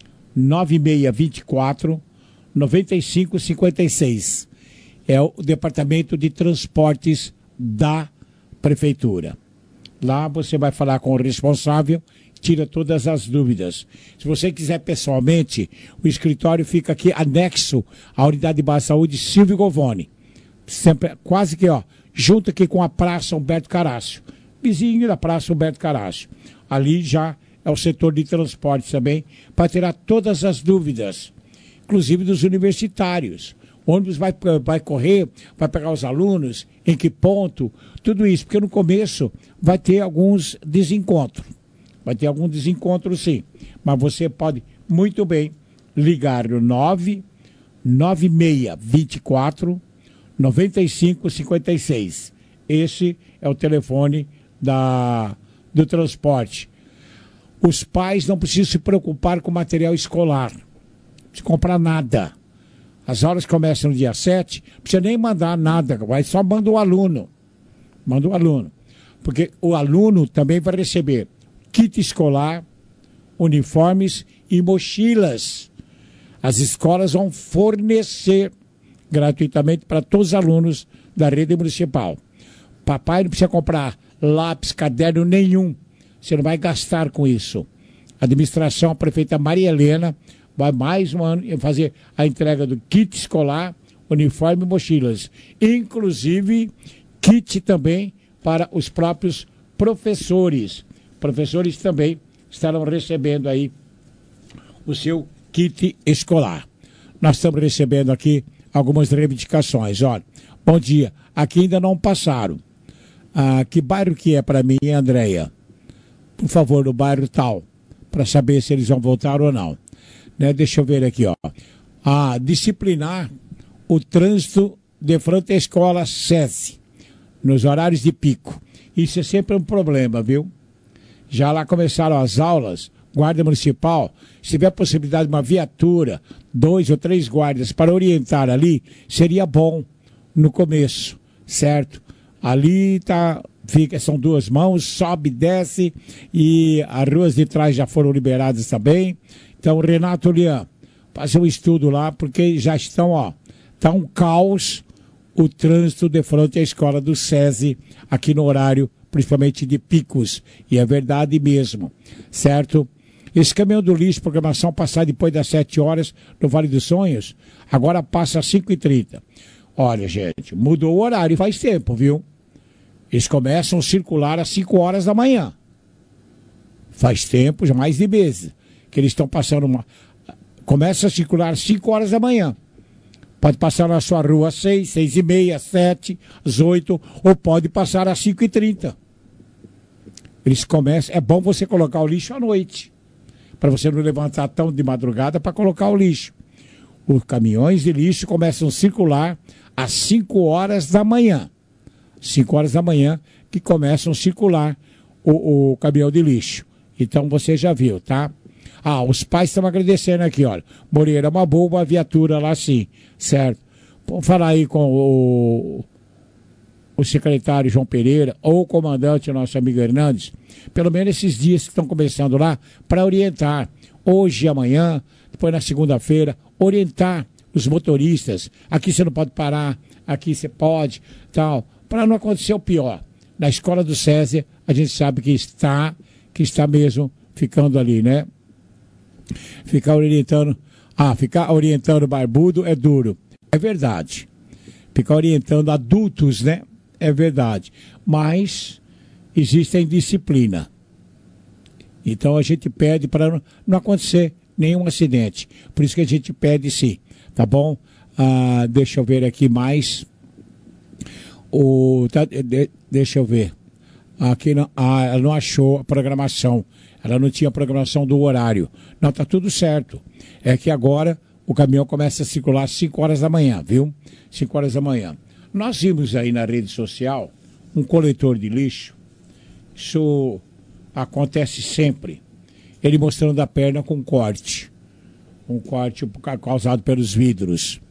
nove seis dois quatro nove cinco cinco seis. É o departamento de transportes da prefeitura. Lá você vai falar com o responsável, tira todas as dúvidas. Se você quiser pessoalmente, o escritório fica aqui anexo à Unidade de Baixa Saúde Silvio Govoni. Sempre, quase que, ó, junto aqui com a Praça Humberto Carácio. Vizinho da Praça Humberto Carácio. Ali já é o setor de transporte também, para tirar todas as dúvidas, inclusive dos universitários. O ônibus vai, vai correr, vai pegar os alunos, em que ponto, tudo isso, porque no começo vai ter alguns desencontros. Vai ter algum desencontro sim, mas você pode muito bem ligar no nove nove seis dois quatro nove cinco cinco seis. Esse é o telefone da, do transporte. Os pais não precisam se preocupar com material escolar, não precisa comprar nada. As aulas começam no dia sete, não precisa nem mandar nada, vai só manda o aluno. Manda o aluno. Porque o aluno também vai receber kit escolar, uniformes e mochilas. As escolas vão fornecer gratuitamente para todos os alunos da rede municipal. Papai não precisa comprar lápis, caderno nenhum. Você não vai gastar com isso. A administração, a prefeita Maria Helena, vai mais um ano fazer a entrega do kit escolar, uniforme e mochilas. Inclusive, kit também para os próprios professores. Professores também estarão recebendo aí o seu kit escolar. Nós estamos recebendo aqui algumas reivindicações. Olha, bom dia. Aqui ainda não passaram. Ah, que bairro que é para mim, Andréia? Por favor, no bairro tal, para saber se eles vão voltar ou não. Né? Deixa eu ver aqui, ó. Ah, disciplinar o trânsito de frente à escola SESI, nos horários de pico. Isso é sempre um problema, viu? Já lá começaram as aulas, guarda municipal, se tiver a possibilidade de uma viatura, dois ou três guardas para orientar ali, seria bom no começo, certo? Ali tá, fica, são duas mãos, sobe, desce, e as ruas de trás já foram liberadas também. Então, Renato Lian, fazer um estudo lá, porque já estão, ó, tá um caos o trânsito de frente à escola do SESI, aqui no horário, principalmente de picos. E é verdade mesmo, certo? Esse caminhão do lixo, programação passar depois das sete horas no Vale dos Sonhos, agora passa às cinco e trinta. Olha, gente, mudou o horário faz tempo, viu? Eles começam a circular às cinco horas da manhã. Faz tempo, já mais de meses, que eles estão passando uma... Começa a circular às cinco horas da manhã. Pode passar na sua rua às seis, seis e meia, às sete, às oito, ou pode passar às cinco e trinta. Eles começam... É bom você colocar o lixo à noite, para você não levantar tão de madrugada para colocar o lixo. Os caminhões de lixo começam a circular às cinco horas da manhã. cinco horas da manhã que começam a circular o, o caminhão de lixo. Então você já viu, tá? Ah, os pais estão agradecendo aqui, olha. Moreira, é uma boa viatura lá sim, certo? Vamos falar aí com o, o secretário João Pereira ou o comandante, nosso amigo Hernandes, pelo menos esses dias que estão começando lá, para orientar. Hoje e amanhã, depois na segunda-feira, orientar os motoristas. Aqui você não pode parar, aqui você pode, tal, para não acontecer o pior. Na escola do SESI, a gente sabe que está, que está mesmo ficando ali, né? Ficar orientando, ah, ficar orientando barbudo é duro. É verdade. Ficar orientando adultos, né? É verdade. Mas existe disciplina. Então a gente pede para não, não acontecer nenhum acidente. Por isso que a gente pede sim, tá bom? Ah, deixa eu ver aqui mais. O, tá, de, deixa eu ver. Aqui não, ah, ela não achou a programação. Ela não tinha programação do horário. Não, tá tudo certo. É que agora o caminhão começa a circular às cinco horas da manhã, viu? cinco horas da manhã. Nós vimos aí na rede social um coletor de lixo. Isso acontece sempre. Ele mostrando a perna com corte. Um corte causado pelos vidros.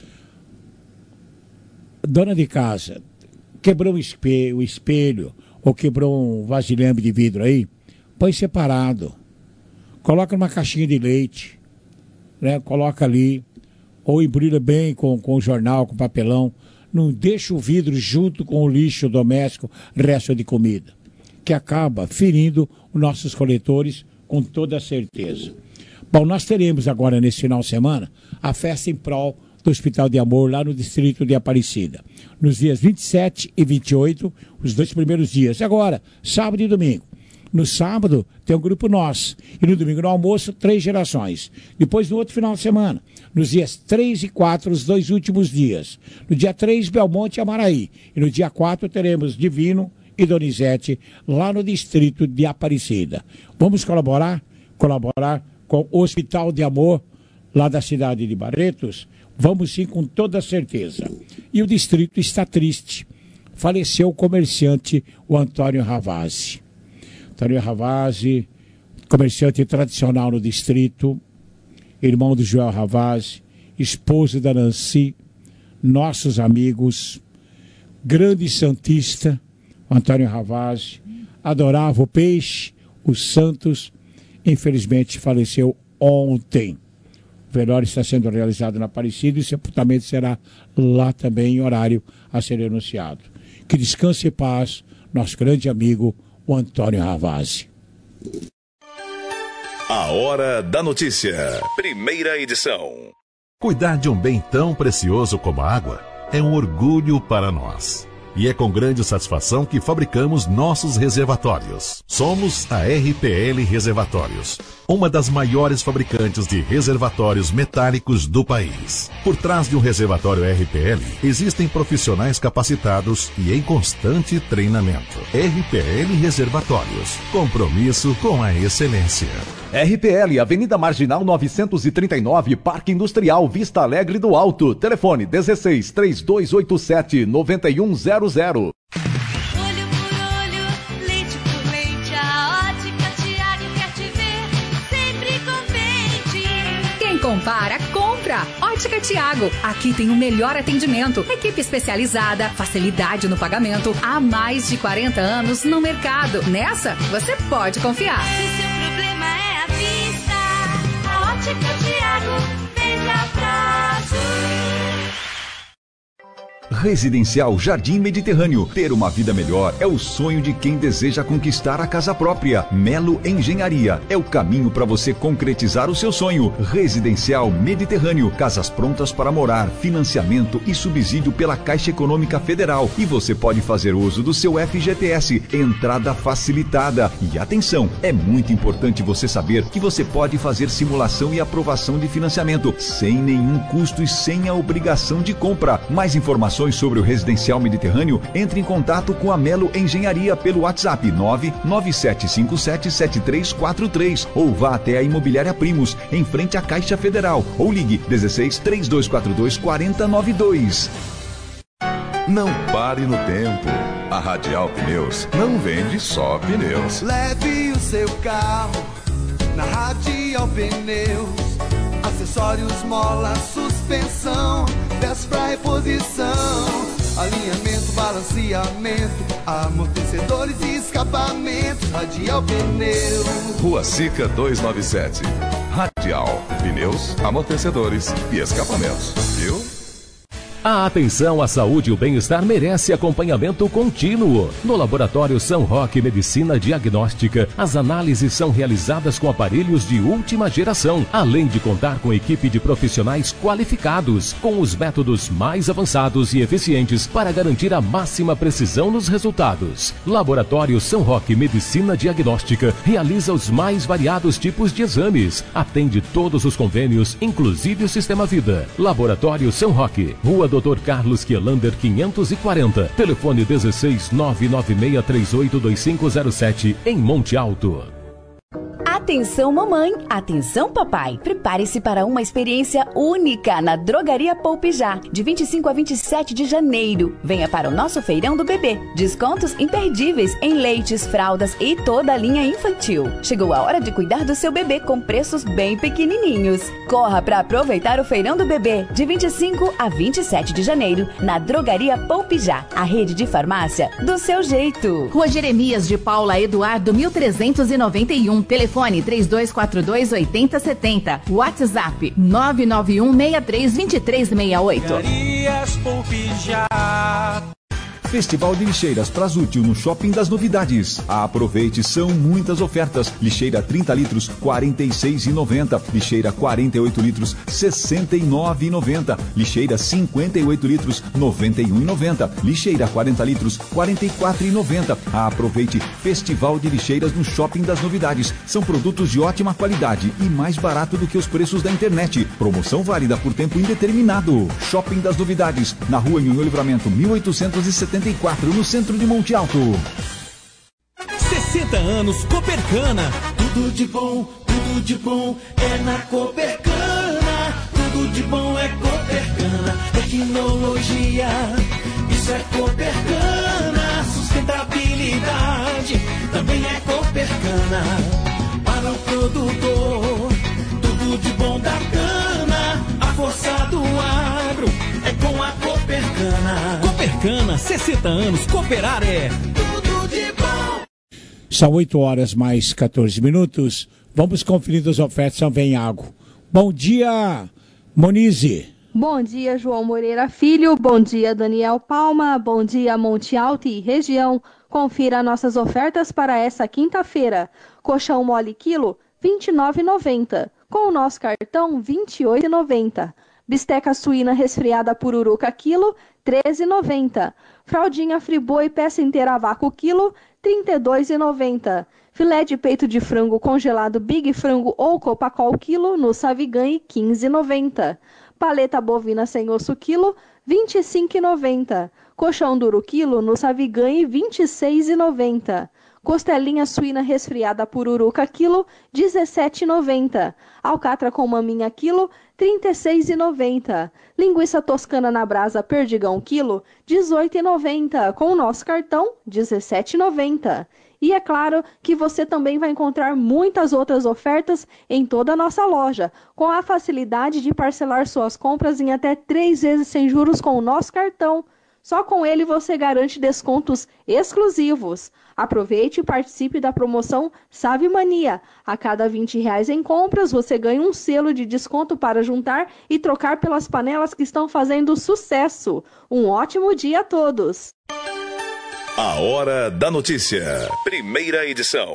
Dona de casa, quebrou o espelho, o espelho ou quebrou um vasilhame de vidro aí, põe separado. Coloca numa caixinha de leite, né? Coloca ali, ou embrulha bem com, com jornal, com papelão. Não deixa o vidro junto com o lixo doméstico, resto de comida, que acaba ferindo os nossos coletores com toda certeza. Bom, nós teremos agora nesse final de semana a festa em prol do Hospital de Amor lá no distrito de Aparecida. Nos dias vinte e sete e vinte e oito, os dois primeiros dias. Agora, sábado e domingo. No sábado tem um grupo nosso. E no domingo no almoço, três gerações. Depois no outro final de semana, nos dias três e quatro, os dois últimos dias. No dia três, Belmonte e Amaraí. E no dia quatro teremos Divino e Donizete lá no distrito de Aparecida. Vamos colaborar? Colaborar com o Hospital de Amor lá da cidade de Barretos? Vamos sim, com toda certeza. E o distrito está triste. Faleceu o comerciante, o Antônio Ravazzi. Antônio Ravazzi, comerciante tradicional no distrito, irmão do Joel Ravazzi, esposo da Nancy, nossos amigos, grande santista, o Antônio Ravazzi, adorava o peixe, os santos, infelizmente faleceu ontem. O velório está sendo realizado na Aparecida e o sepultamento será lá também em horário a ser anunciado. Que descanse em paz, nosso grande amigo, o Antônio Ravazzi. A Hora da Notícia. Primeira edição. Cuidar de um bem tão precioso como a água é um orgulho para nós. E é com grande satisfação que fabricamos nossos reservatórios. Somos a R P L Reservatórios, uma das maiores fabricantes de reservatórios metálicos do país. Por trás de um reservatório R P L, existem profissionais capacitados e em constante treinamento. R P L Reservatórios, compromisso com a excelência. R P L, Avenida Marginal novecentos e trinta e nove, Parque Industrial, Vista Alegre do Alto. Telefone dezesseis, três dois oito sete, nove um zero zero. Olho por olho, leite por leite, a Ótica Tiago quer te ver sempre contente. Quem compara, compra. Ótica Tiago. Aqui tem o melhor atendimento, equipe especializada, facilidade no pagamento, há mais de quarenta anos no mercado. Nessa, você pode confiar. Se seu problema é a vista, a Ótica Tiago vem pra trás. Residencial Jardim Mediterrâneo. Ter uma vida melhor é o sonho de quem deseja conquistar a casa própria. Melo Engenharia é o caminho para você concretizar o seu sonho. Residencial Mediterrâneo. Casas prontas para morar, financiamento e subsídio pela Caixa Econômica Federal. E você pode fazer uso do seu F G T S. Entrada facilitada. E atenção, é muito importante você saber que você pode fazer simulação e aprovação de financiamento sem nenhum custo e sem a obrigação de compra. Mais informações sobre o Residencial Mediterrâneo, entre em contato com a Melo Engenharia pelo WhatsApp nove nove sete cinco sete sete três quatro três ou vá até a Imobiliária Primos, em frente à Caixa Federal, ou ligue dezesseis, três dois quatro dois, quatro zero nove dois. Não pare no tempo. A Radial Pneus não vende só pneus. Leve o seu carro na Radial Pneus. Acessórios, mola, suspensão, peças pra reposição, alinhamento, balanceamento, amortecedores e escapamentos. Radial Pneus. Rua Sica duzentos e noventa e sete. Radial Pneus, amortecedores e escapamentos. Viu? A atenção à saúde e o bem-estar merece acompanhamento contínuo. No Laboratório São Roque Medicina Diagnóstica, as análises são realizadas com aparelhos de última geração, além de contar com equipe de profissionais qualificados, com os métodos mais avançados e eficientes para garantir a máxima precisão nos resultados. Laboratório São Roque Medicina Diagnóstica realiza os mais variados tipos de exames, atende todos os convênios, inclusive o Sistema Vida. Laboratório São Roque, Rua doutor Carlos Quielander quinhentos e quarenta, telefone dezesseis, nove nove seis três oito dois cinco zero sete, em Monte Alto. Atenção mamãe, atenção papai, prepare-se para uma experiência única na Drogaria Poupe Já, de vinte e cinco a vinte e sete de janeiro. Venha para o nosso feirão do bebê. Descontos imperdíveis em leites, fraldas e toda a linha infantil. Chegou a hora de cuidar do seu bebê com preços bem pequenininhos. Corra para aproveitar o feirão do bebê, de vinte e cinco a vinte e sete de janeiro, na Drogaria Poupe Já, a rede de farmácia do seu jeito. Rua Jeremias de Paula Eduardo, mil trezentos e noventa e um, telefone três dois quatro dois, oito zero sete zero. WhatsApp nove nove um, seis três, dois três seis oito. Festival de Lixeiras Prasútil no Shopping das Novidades. Aproveite, são muitas ofertas. Lixeira trinta litros, quarenta e seis reais e noventa centavos. Lixeira quarenta e oito litros, sessenta e nove reais e noventa centavos. Lixeira cinquenta e oito litros, noventa e um reais e noventa centavos. Lixeira quarenta litros, quarenta e quatro reais e noventa centavos. Aproveite, Festival de Lixeiras no Shopping das Novidades. São produtos de ótima qualidade e mais barato do que os preços da internet. Promoção válida por tempo indeterminado. Shopping das Novidades, na Rua Nhonhô Livramento, mil oitocentos e setenta e quatro, no centro de Monte Alto. sessenta anos Copercana. Tudo de bom, tudo de bom é na Copercana. Tudo de bom é Copercana. Tecnologia, isso é Copercana. Sustentabilidade também é Copercana. Para o produtor, tudo de bom da cana. A força do agro é com a Copercana. Copercana, sessenta anos, cooperar é tudo de bom. São oito horas mais quatorze minutos. Vamos conferir as ofertas São Venhago. Bom dia, Monize. Bom dia, João Moreira Filho. Bom dia, Daniel Palma. Bom dia, Monte Alto e região. Confira nossas ofertas para essa quinta-feira. Colchão mole quilo, vinte e nove reais e noventa centavos. Com o nosso cartão, vinte e oito reais e noventa centavos. Bisteca suína resfriada pururuca quilo, treze reais e noventa centavos. Fraldinha friboi peça inteira a vácuo quilo, trinta e dois reais e noventa centavos. Filé de peito de frango congelado Big Frango ou Copacol quilo no Saviganhe, quinze reais e noventa centavos. Paleta bovina sem osso quilo, vinte e cinco reais e noventa centavos. Colchão duro quilo no Saviganhe, vinte e seis reais e noventa centavos. Costelinha suína resfriada pururuca quilo, dezessete reais e noventa centavos. Alcatra com maminha quilo, trinta e seis reais e noventa centavos. Linguiça toscana na brasa perdigão quilo, dezoito reais e noventa centavos. Com o nosso cartão, dezessete reais e noventa centavos. E é claro que você também vai encontrar muitas outras ofertas em toda a nossa loja, com a facilidade de parcelar suas compras em até três vezes sem juros com o nosso cartão. Só com ele você garante descontos exclusivos. Aproveite e participe da promoção Save Mania. A cada vinte reais em compras, você ganha um selo de desconto para juntar e trocar pelas panelas que estão fazendo sucesso. Um ótimo dia a todos! A Hora da Notícia. Primeira edição.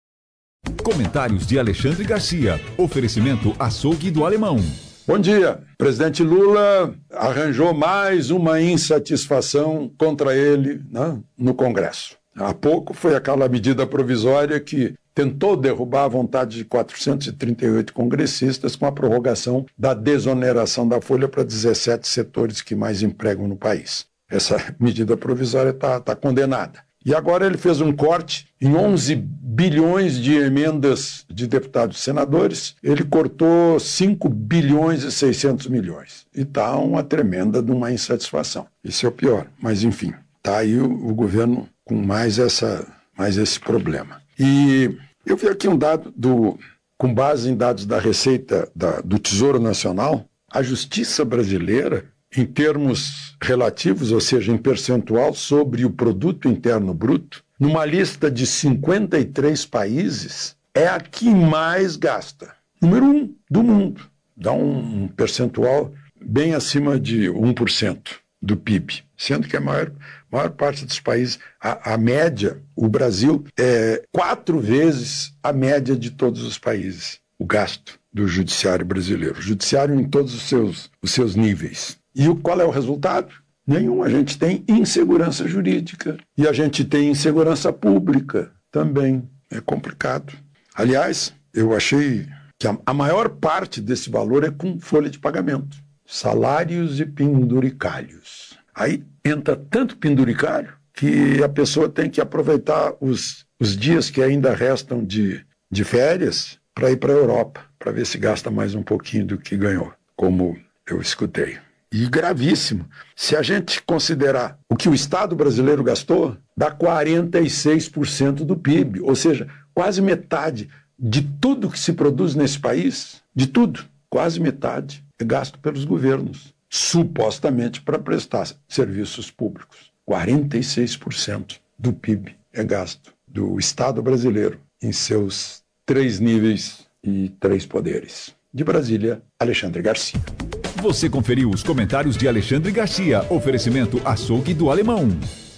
Comentários de Alexandre Garcia. Oferecimento Açougue do Alemão. Bom dia. O presidente Lula arranjou mais uma insatisfação contra ele, né, no Congresso. Há pouco foi aquela medida provisória que tentou derrubar a vontade de quatrocentos e trinta e oito congressistas com a prorrogação da desoneração da folha para dezessete setores que mais empregam no país. Essa medida provisória está tá condenada. E agora ele fez um corte em onze bilhões de emendas de deputados e senadores. Ele cortou cinco bilhões e seiscentos milhões. E está uma tremenda de uma insatisfação. Isso é o pior. Mas, enfim, está aí o, o governo com mais, essa, mais esse problema. E eu vi aqui um dado, do, com base em dados da Receita da, do Tesouro Nacional, a Justiça brasileira, em termos relativos, ou seja, em percentual sobre o produto interno bruto, numa lista de cinquenta e três países, é a que mais gasta. Número um do mundo. Dá um percentual bem acima de um por cento do P I B. Sendo que a maior, maior parte dos países, a, a média, o Brasil, é quatro vezes a média de todos os países, o gasto do judiciário brasileiro. O judiciário em todos os seus, os seus níveis. E o, qual é o resultado? Nenhum. A gente tem insegurança jurídica. E a gente tem insegurança pública também. É complicado. Aliás, eu achei que a, a maior parte desse valor é com folha de pagamento. Salários e penduricalhos. Aí entra tanto penduricalho que a pessoa tem que aproveitar os, os dias que ainda restam de, de férias para ir para a Europa, para ver se gasta mais um pouquinho do que ganhou, como eu escutei. E gravíssimo. Se a gente considerar o que o Estado brasileiro gastou, dá quarenta e seis por cento do P I B, ou seja, quase metade de tudo que se produz nesse país, de tudo, quase metade é gasto pelos governos, supostamente para prestar serviços públicos. quarenta e seis por cento do P I B é gasto do Estado brasileiro em seus três níveis e três poderes. De Brasília, Alexandre Garcia. Você conferiu os comentários de Alexandre Garcia. Oferecimento Açougue do Alemão.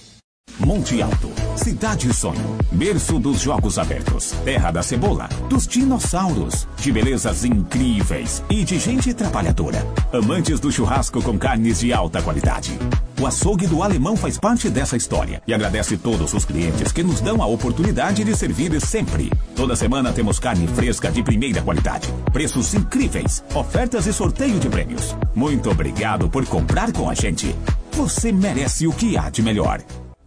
Monte Alto, cidade sonho, berço dos jogos abertos, terra da cebola, dos dinossauros, de belezas incríveis e de gente trabalhadora. Amantes do churrasco com carnes de alta qualidade. O Açougue do Alemão faz parte dessa história e agradece todos os clientes que nos dão a oportunidade de servir sempre. Toda semana temos carne fresca de primeira qualidade, preços incríveis, ofertas e sorteio de prêmios. Muito obrigado por comprar com a gente. Você merece o que há de melhor.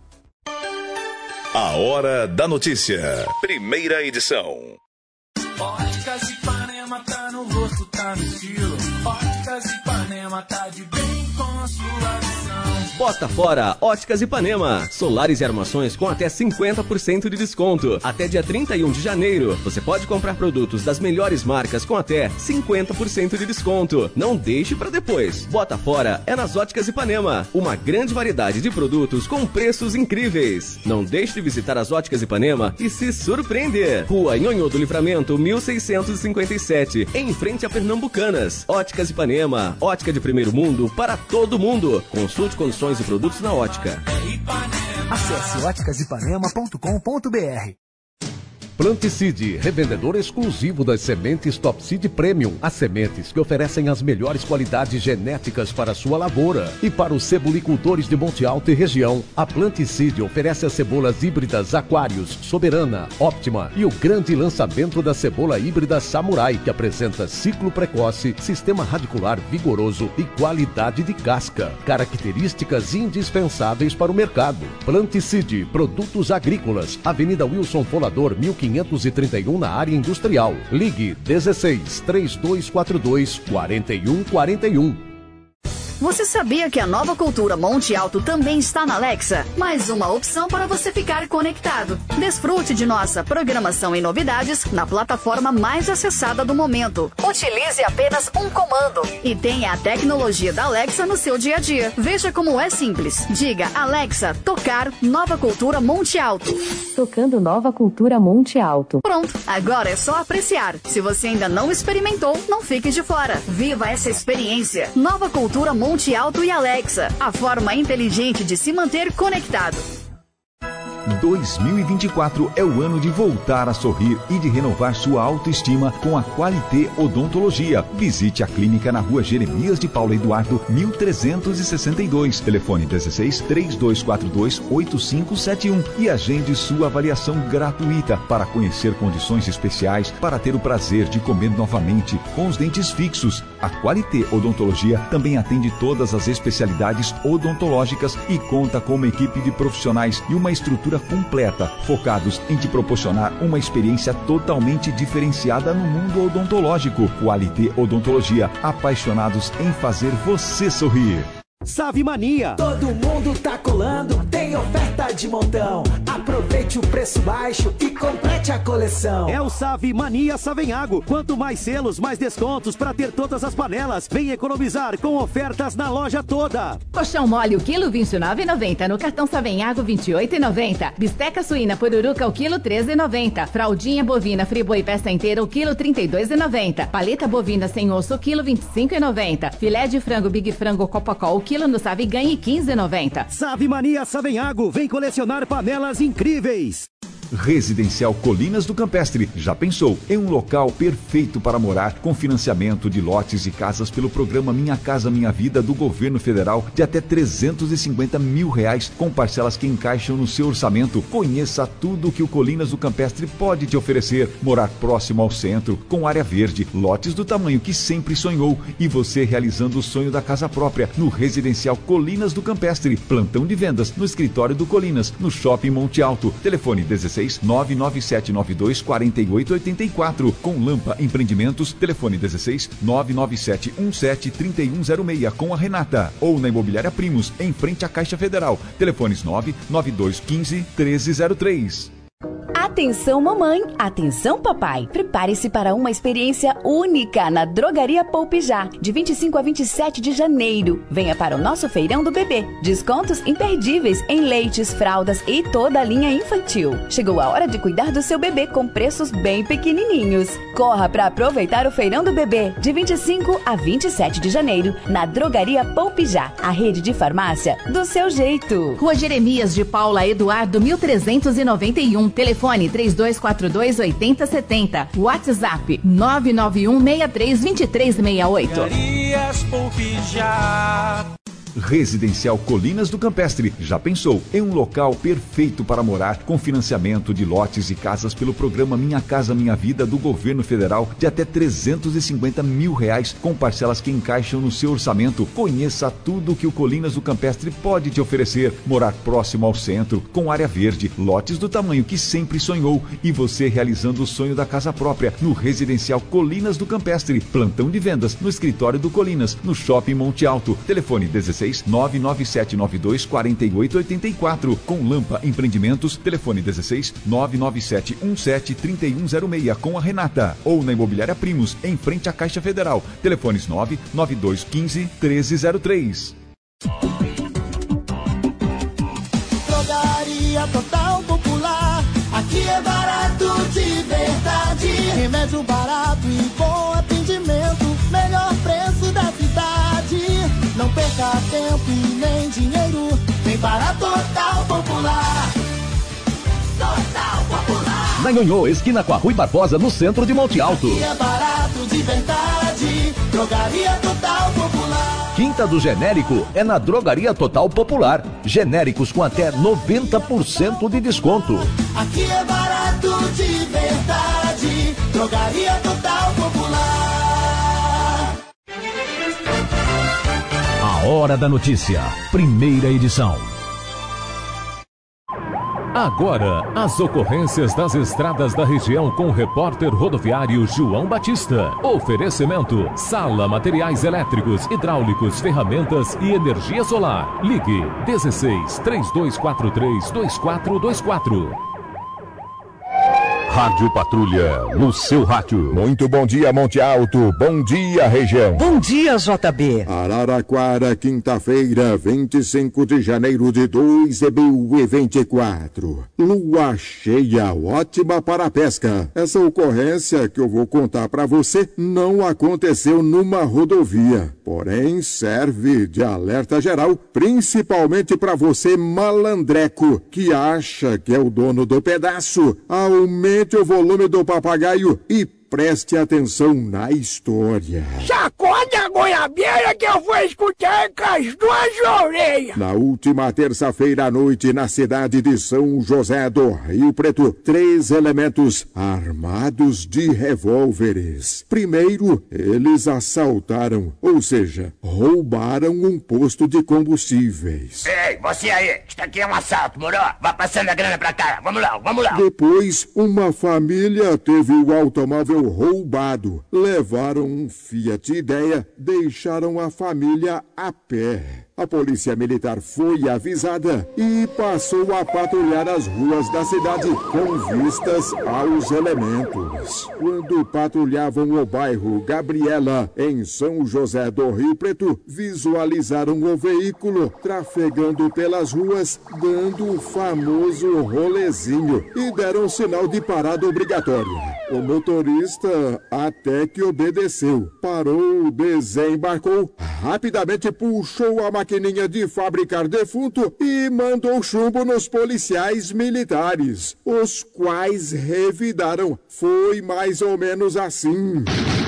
A Hora da Notícia. Primeira edição. Óticas Ipanema tá no rosto, tá no estilo. Óticas Ipanema tá de bem com sua visão. Bota fora Óticas Ipanema. Solares e armações com até cinquenta por cento de desconto. Até dia trinta e um de janeiro. Você pode comprar produtos das melhores marcas com até cinquenta por cento de desconto. Não deixe para depois. Bota fora é nas Óticas Ipanema. Uma grande variedade de produtos com preços incríveis. Não deixe de visitar as Óticas Ipanema e se surpreender. Rua Nhonhô do Livramento, mil seiscentos e cinquenta e sete, em frente a Pernambucanas. Óticas Ipanema. Ótica de primeiro mundo para todo mundo. Consulte condições e produtos na ótica. Acesse óticas ipanema ponto com ponto br. Planticide, revendedor exclusivo das sementes Top Seed Premium. As sementes que oferecem as melhores qualidades genéticas para a sua lavoura. E para os cebolicultores de Monte Alto e região, a Planticide oferece as cebolas híbridas Aquarius, Soberana, Optima e o grande lançamento da cebola híbrida Samurai, que apresenta ciclo precoce, sistema radicular vigoroso e qualidade de casca. Características indispensáveis para o mercado. Planticide, produtos agrícolas, Avenida Wilson Folador, mil quinhentos e trinta e um, na área industrial. Ligue dezesseis, trinta e dois quarenta e dois, quarenta e um quarenta e um. Você sabia que a nova cultura Monte Alto também está na Alexa? Mais uma opção para você ficar conectado. Desfrute de nossa programação e novidades na plataforma mais acessada do momento. Utilize apenas um comando e tenha a tecnologia da Alexa no seu dia a dia. Veja como é simples. Diga Alexa, tocar Nova Cultura Monte Alto. Tocando Nova Cultura Monte Alto. Pronto, agora é só apreciar. Se você ainda não experimentou, não fique de fora. Viva essa experiência. Nova Cultura Monte Alto e Alexa, a forma inteligente de se manter conectado. dois mil e vinte e quatro é o ano de voltar a sorrir e de renovar sua autoestima com a Qualité Odontologia. Visite a clínica na rua Jeremias de Paulo Eduardo, mil trezentos e sessenta e dois. Telefone dezesseis, três dois quatro dois, oito cinco sete um e agende sua avaliação gratuita para conhecer condições especiais para ter o prazer de comer novamente com os dentes fixos. A Qualité Odontologia também atende todas as especialidades odontológicas e conta com uma equipe de profissionais e uma estrutura completa, focados em te proporcionar uma experiência totalmente diferenciada no mundo odontológico. Qualité Odontologia, apaixonados em fazer você sorrir. Save Mania. Todo mundo tá colando, tem oferta de montão. Aproveite o preço baixo e complete a coleção. É o Save Mania Savenhago. Quanto mais selos, mais descontos para ter todas as panelas. Vem economizar com ofertas na loja toda. Colchão mole o quilo vinte e nove reais e noventa centavos. No cartão Savenhago vinte e oito reais e noventa centavos. Bisteca suína pururuca o quilo treze reais e noventa centavos. Fraldinha bovina friboi peça inteira o quilo trinta e dois reais e noventa centavos. Paleta bovina sem osso o quilo vinte e cinco reais e noventa centavos. Filé de frango Big Frango Copacol o quilo no Save ganhe quinze reais e noventa centavos. Save Mania Savenhago, vem colecionar panelas incríveis. Residencial Colinas do Campestre. Já pensou em um local perfeito para morar, com financiamento de lotes e casas pelo programa Minha Casa Minha Vida do governo federal de até trezentos e cinquenta mil reais, com parcelas que encaixam no seu orçamento. Conheça tudo que o Colinas do Campestre pode te oferecer. Morar próximo ao centro, com área verde, lotes do tamanho que sempre sonhou e você realizando o sonho da casa própria no Residencial Colinas do Campestre. Plantão de vendas no escritório do Colinas, no Shopping Monte Alto. Telefone dezesseis, nove nove sete nove dois, quatro oito oito quatro. Com Lampa Empreendimentos, telefone dezesseis, nove nove sete um sete, três um zero seis com a Renata. Ou na Imobiliária Primos, em frente à Caixa Federal. Telefones nove nove dois um cinco, um três zero três. Atenção mamãe, atenção papai, prepare-se para uma experiência única na Drogaria Poupe Já, de vinte e cinco a vinte e sete de janeiro. Venha para o nosso feirão do bebê. Descontos imperdíveis em leites, fraldas e toda a linha infantil. Chegou a hora de cuidar do seu bebê com preços bem pequenininhos. Corra para aproveitar o feirão do bebê, de vinte e cinco a vinte e sete de janeiro, na Drogaria Poupe Já, a rede de farmácia do seu jeito. Rua Jeremias de Paula Eduardo, mil trezentos e noventa e um, telefone três dois quatro dois, oito zero sete zero. WhatsApp nove nove um, seis três, dois três seis oito. Residencial Colinas do Campestre. Já pensou em um local perfeito para morar, com financiamento de lotes e casas pelo programa Minha Casa Minha Vida do governo federal de até trezentos e cinquenta mil reais, com parcelas que encaixam no seu orçamento. Conheça tudo que o Colinas do Campestre pode te oferecer. Morar próximo ao centro, com área verde, lotes do tamanho que sempre sonhou e você realizando o sonho da casa própria no Residencial Colinas do Campestre. Plantão de vendas no escritório do Colinas, no Shopping Monte Alto. Telefone dezesseis, nove nove sete nove dois, quatro oito oito quatro. Com Lampa Empreendimentos, telefone dezesseis, nove nove sete um sete, três um zero seis com a Renata. Ou na Imobiliária Primos, em frente à Caixa Federal. Telefones nove nove dois um cinco, um três zero três. Drogaria Total Popular, aqui é barato de verdade. Remédio barato e bom atendimento, melhor preço da cidade. Não perca tempo e nem dinheiro, vem para Total Popular. Total Popular. Na Nhonhô, esquina com a Rui Barbosa, no centro de Monte Alto. Aqui é barato de verdade, Drogaria Total Popular. Quinta do Genérico é na Drogaria Total Popular. Genéricos com até noventa por cento de desconto. Aqui é barato de verdade, Drogaria Total Popular. A Hora da Notícia, primeira edição. Agora, as ocorrências das estradas da região com o repórter rodoviário João Batista. Oferecimento: Sala Materiais Elétricos, Hidráulicos, Ferramentas e Energia Solar. Ligue dezesseis, três dois quatro três, dois quatro dois quatro. Rádio Patrulha, no seu rádio. Muito bom dia, Monte Alto. Bom dia, região. Bom dia, J B. Araraquara, quinta-feira, vinte e cinco de janeiro de dois mil e vinte e quatro. Lua cheia, ótima para a pesca. Essa ocorrência que eu vou contar para você não aconteceu numa rodovia. Porém, serve de alerta geral, principalmente para você malandreco, que acha que é o dono do pedaço. Aumente o volume do papagaio e preste atenção na história. Sacode a goiabeira que eu vou escutar com as duas orelhas. Na última terça-feira à noite, na cidade de São José do Rio Preto, três elementos armados de revólveres. Primeiro, eles assaltaram, ou seja, roubaram um posto de combustíveis. Ei, você aí, isso aqui é um assalto, moro? Vai passando a grana pra cá, vamos lá, vamos lá. Depois, uma família teve o automóvel roubado. Levaram um Fiat Ideia, deixaram a família a pé. A polícia militar foi avisada e passou a patrulhar as ruas da cidade com vistas aos elementos. Quando patrulhavam o bairro Gabriela, em São José do Rio Preto, visualizaram o veículo trafegando pelas ruas, dando o famoso rolezinho, e deram sinal de parada obrigatória. O motorista até que obedeceu, parou, desembarcou, rapidamente puxou a maquininha de fabricar defunto e mandou chumbo nos policiais militares, os quais revidaram. Foi mais ou menos assim.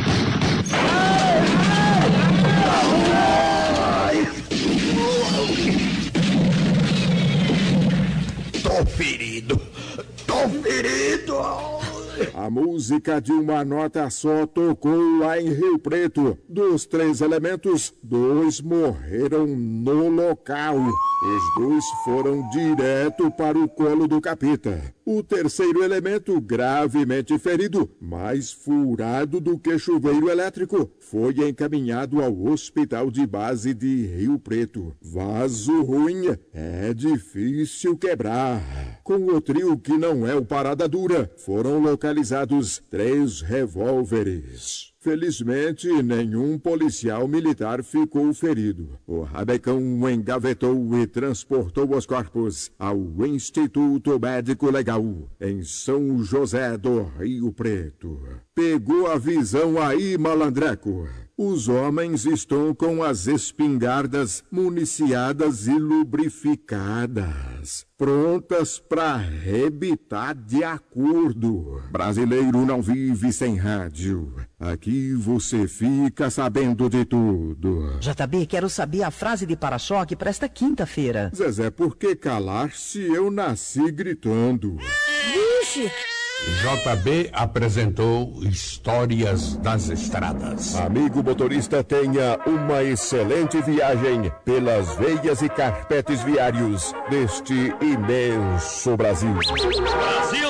Tô ferido, tô ferido. A música de uma nota só tocou lá em Rio Preto. Dos três elementos, dois morreram no local. Os dois foram direto para o colo do capeta. O terceiro elemento, gravemente ferido, mais furado do que chuveiro elétrico, foi encaminhado ao hospital de base de Rio Preto. Vaso ruim é difícil quebrar. Com o trio que não é o parada dura, foram localizados três revólveres. Felizmente, nenhum policial militar ficou ferido. O rabecão engavetou e transportou os corpos ao Instituto Médico Legal, em São José do Rio Preto. Pegou a visão aí, malandreco? Os homens estão com as espingardas municiadas e lubrificadas, prontas para arrebitar de acordo. Brasileiro não vive sem rádio. Aqui você fica sabendo de tudo. J B, quero saber a frase de para-choque para esta quinta-feira. Zezé, por que calar se eu nasci gritando? Vixe! J B apresentou Histórias das Estradas. Amigo motorista, tenha uma excelente viagem pelas veias e carpetes viários deste imenso Brasil. Brasil!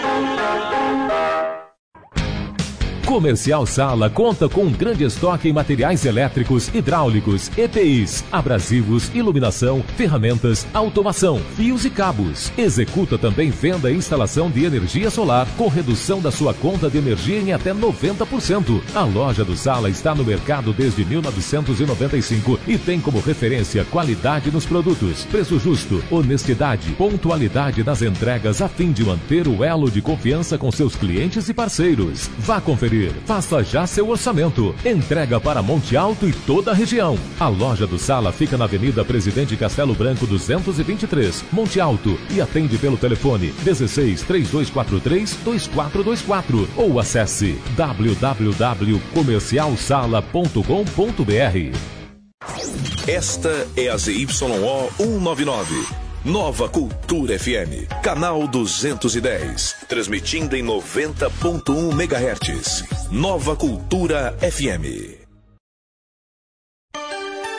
Comercial Sala conta com um grande estoque em materiais elétricos, hidráulicos, E P Is, abrasivos, iluminação, ferramentas, automação, fios e cabos. Executa também venda e instalação de energia solar com redução da sua conta de energia em até noventa por cento. A loja do Sala está no mercado desde mil novecentos e noventa e cinco e tem como referência qualidade nos produtos, preço justo, honestidade, pontualidade nas entregas a fim de manter o elo de confiança com seus clientes e parceiros. Vá conferir. Faça já seu orçamento. Entrega para Monte Alto e toda a região. A loja do Sala fica na Avenida Presidente Castelo Branco duzentos e vinte e três, Monte Alto, e atende pelo telefone dezesseis, três dois quatro três, dois quatro dois quatro ou acesse w w w ponto comercial sala ponto com ponto b r. Esta é a Z Y O cento e noventa e nove. Nova Cultura F M, canal duzentos e dez, transmitindo em noventa ponto um megahertz. Nova Cultura F M.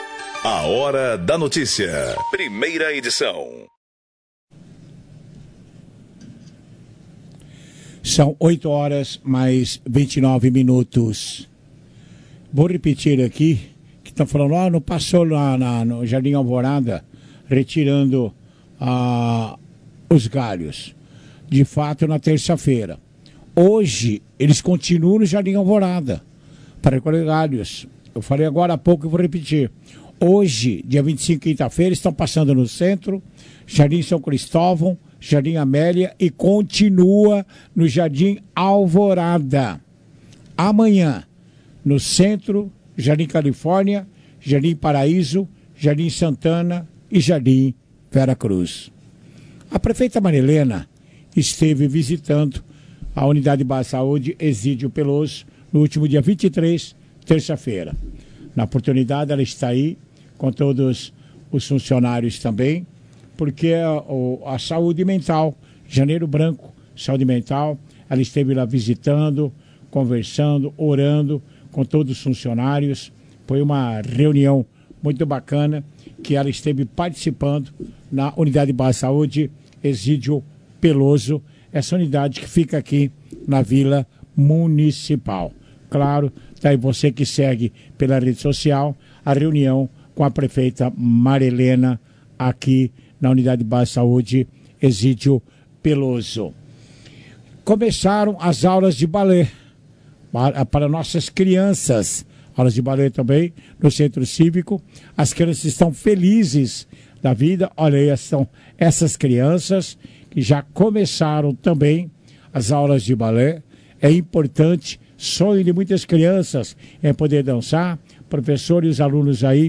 A Hora da Notícia, primeira edição. São oito horas mais vinte e nove minutos. Vou repetir aqui, que estão falando, ah, não passou lá na, no Jardim Alvorada, retirando ah, os galhos. De fato, na terça-feira. Hoje, eles continuam no Jardim Alvorada, para recolher galhos. Eu falei agora há pouco e vou repetir. Hoje, dia vinte e cinco, quinta-feira, estão passando no centro, Jardim São Cristóvão, Jardim Amélia e continua no Jardim Alvorada. Amanhã, no centro, Jardim Califórnia, Jardim Paraíso, Jardim Santana e Jardim Vera Cruz. A prefeita Marilena esteve visitando a Unidade Básica de Saúde Exídio Peloso no último dia vinte e três, terça-feira. Na oportunidade, ela está aí com todos os funcionários também, porque a, a saúde mental, Janeiro Branco, saúde mental, ela esteve lá visitando, conversando, orando com todos os funcionários. Foi uma reunião muito bacana que ela esteve participando na Unidade Básica de Saúde Exídio Peloso, essa unidade que fica aqui na Vila Municipal. Claro, tá aí você que segue pela rede social a reunião com a prefeita Marilena aqui na Unidade Básica de Saúde Exídio Peloso. Começaram as aulas de balé para, para nossas crianças. Aulas de balé também no Centro Cívico. As crianças estão felizes da vida. Olha aí, são essas crianças que já começaram também as aulas de balé. É importante, sonho de muitas crianças é poder dançar. Professores e os alunos aí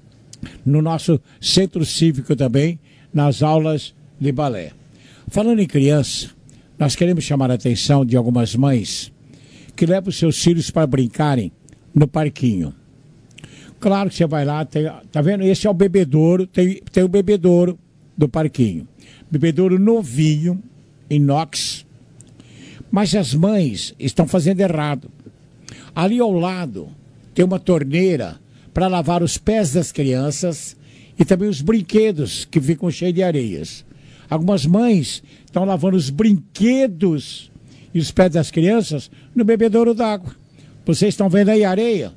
no nosso Centro Cívico também, nas aulas de balé. Falando em criança, nós queremos chamar a atenção de algumas mães que levam seus filhos para brincarem no parquinho. Claro que você vai lá, tem, tá vendo? Esse é o bebedouro, tem, tem o bebedouro do parquinho. Bebedouro novinho, inox. Mas as mães estão fazendo errado. Ali ao lado tem uma torneira para lavar os pés das crianças e também os brinquedos que ficam cheios de areias. Algumas mães estão lavando os brinquedos e os pés das crianças no bebedouro d'água. Vocês estão vendo aí a areia?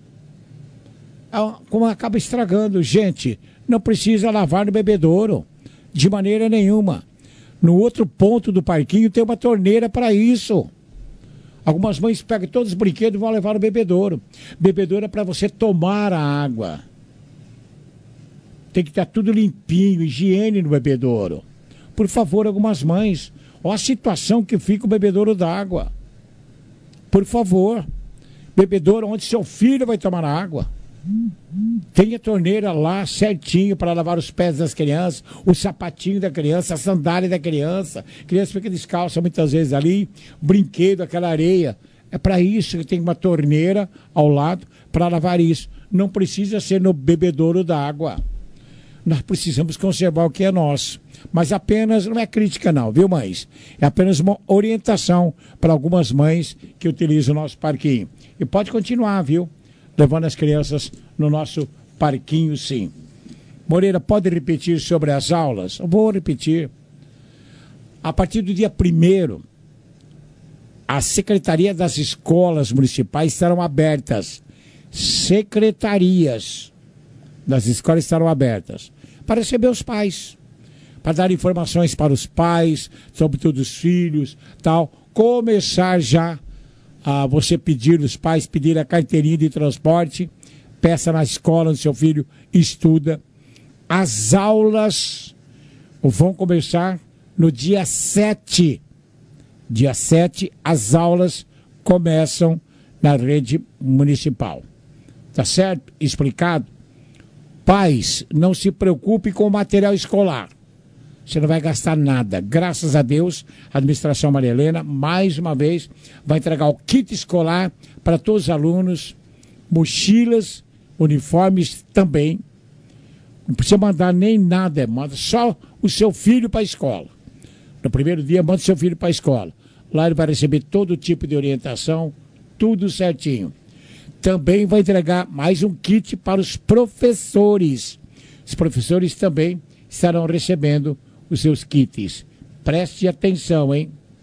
Como acaba estragando. Gente, não precisa lavar no bebedouro, de maneira nenhuma. No outro ponto do parquinho tem uma torneira para isso. Algumas mães pegam todos os brinquedos e vão levar no bebedouro. Bebedouro é para você tomar a água. Tem que estar tudo limpinho, higiene no bebedouro. Por favor, algumas mães, olha a situação que fica o bebedouro d'água. Por favor, bebedouro onde seu filho vai tomar água. Tem a torneira lá certinho para lavar os pés das crianças, o sapatinho da criança, a sandália da criança. A criança fica descalça muitas vezes ali, brinquedo, aquela areia. É para isso que tem uma torneira ao lado para lavar isso. Não precisa ser no bebedouro da água. Nós precisamos conservar o que é nosso. Mas apenas, não é crítica não, viu mães? É apenas uma orientação para algumas mães que utilizam o nosso parquinho. E pode continuar, viu? Levando as crianças no nosso parquinho, sim. Moreira, pode repetir sobre as aulas? Eu vou repetir. A partir do dia primeiro, a Secretaria das Escolas Municipais estarão abertas. Secretarias das escolas estarão abertas para receber os pais, para dar informações para os pais, sobretudo os filhos, tal. Começar já a você pedir, os pais pedir a carteirinha de transporte, peça na escola onde seu filho estuda. As aulas vão começar no dia sete. Dia sete, as aulas começam na rede municipal. Tá certo? Explicado? Pais, não se preocupe com o material escolar. Você não vai gastar nada. Graças a Deus, a administração Maria Helena, mais uma vez, vai entregar o kit escolar para todos os alunos, mochilas, uniformes também. Não precisa mandar nem nada, manda só o seu filho para a escola. No primeiro dia, manda o seu filho para a escola. Lá ele vai receber todo tipo de orientação, tudo certinho. Também vai entregar mais um kit para os professores. Os professores também estarão recebendo os seus kits. Preste atenção, hein?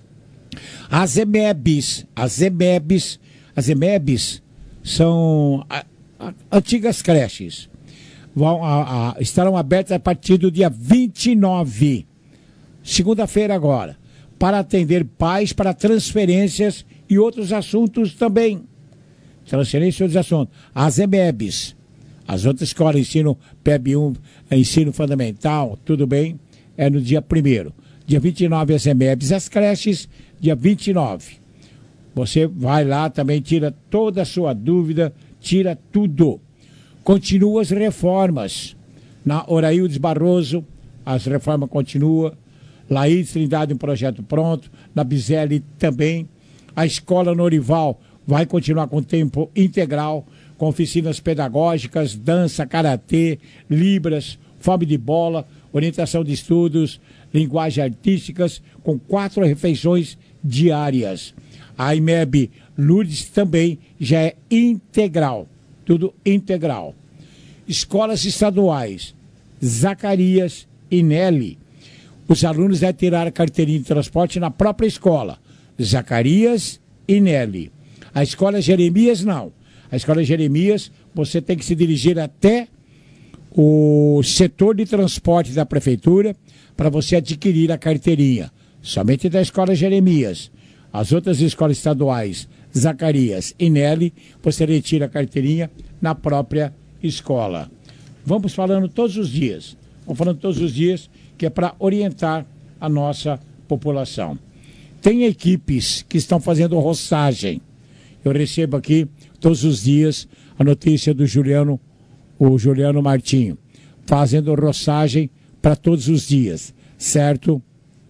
As EMEBs, as EMEBs, as EMEBs são a, a, antigas creches. Vão, a, a, estarão abertas a partir do dia vinte e nove, segunda-feira agora, para atender pais para transferências e outros assuntos também. Transferência e outros assuntos. As EMEBs, as outras escolas, ensino P E B um, ensino fundamental, tudo bem, é no dia primeiro. Dia vinte e nove as EMEBs, as creches, dia vinte e nove. Você vai lá também, tira toda a sua dúvida, tira tudo. Continua as reformas. Na Oraildes Barroso, as reformas continuam. Laís Trindade, um projeto pronto. Na Bizelli também. A escola Norival vai continuar com tempo integral, com oficinas pedagógicas, dança, karatê, libras, fome de bola, orientação de estudos, linguagens artísticas, com quatro refeições diárias. A IMEB Lourdes também já é integral, tudo integral. Escolas estaduais, Zacarias e Nelly. Os alunos devem tirar a carteirinha de transporte na própria escola. Zacarias e Nelly. A escola Jeremias não. A escola Jeremias, você tem que se dirigir até o setor de transporte da prefeitura para você adquirir a carteirinha. Somente da escola Jeremias. As outras escolas estaduais, Zacarias e Nelly, você retira a carteirinha na própria escola. Vamos falando todos os dias. Vamos falando todos os dias, que é para orientar a nossa população. Tem equipes que estão fazendo roçagem. Eu recebo aqui todos os dias a notícia do Juliano, o Juliano Martinho, fazendo roçagem para todos os dias, certo?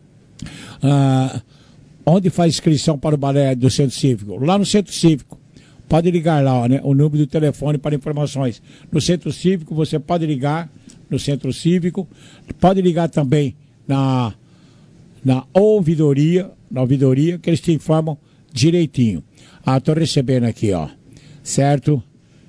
Ah, onde faz inscrição para o balé do Centro Cívico? Lá no Centro Cívico. Pode ligar lá, né, o número do telefone para informações. No Centro Cívico, você pode ligar no Centro Cívico. Pode ligar também na, na ouvidoria, na ouvidoria, que eles te informam direitinho. Ah, estou recebendo aqui, ó. Certo?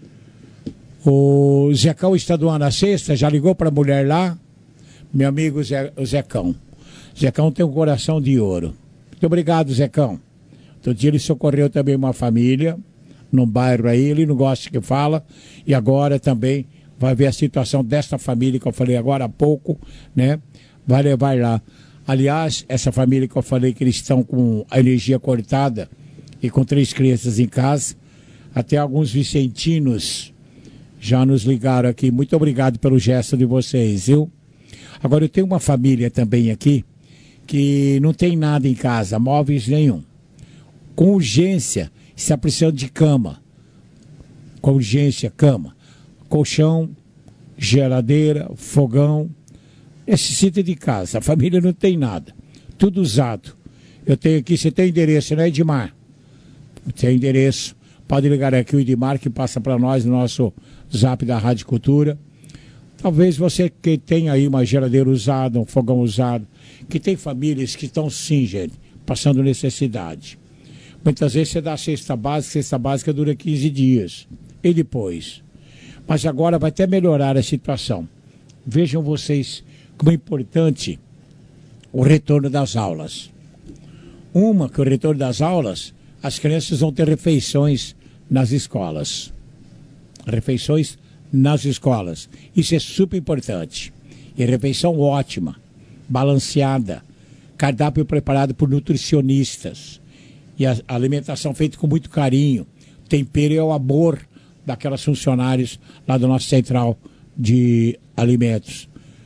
O Zecão está doando a cesta, já ligou para a mulher lá? Meu amigo Zé, o Zecão. Zecão tem um coração de ouro. Muito obrigado, Zecão. Outro dia ele socorreu também uma família, num bairro aí, ele não gosta que fala, e agora também vai ver a situação desta família que eu falei agora há pouco, né? Vai levar lá. Aliás, essa família que eu falei que eles estão com a energia cortada e com três crianças em casa, até alguns vicentinos já nos ligaram aqui. Muito obrigado pelo gesto de vocês, viu? Agora, eu tenho uma família também aqui que não tem nada em casa, móveis nenhum. Com urgência, está precisando de cama. Com urgência, cama. Colchão, geladeira, fogão. Necessita de casa. A família não tem nada. Tudo usado. Eu tenho aqui, você tem endereço, não é, Edmar? Tem endereço. Pode ligar aqui o Edmar, que passa para nós no nosso zap da Rádio Cultura. Talvez você que tenha aí uma geladeira usada, um fogão usado, que tem famílias que estão sim, gente, passando necessidade. Muitas vezes você dá a cesta básica, a cesta básica dura quinze dias. E depois? Mas agora vai até melhorar a situação. Vejam vocês como é importante o retorno das aulas. Uma, que o retorno das aulas, as crianças vão ter refeições nas escolas. Refeições nas escolas. Isso é super importante. E refeição ótima, balanceada, cardápio preparado por nutricionistas. E a alimentação feita com muito carinho. Tempero é o amor daquelas funcionários lá do nosso central de alimentos.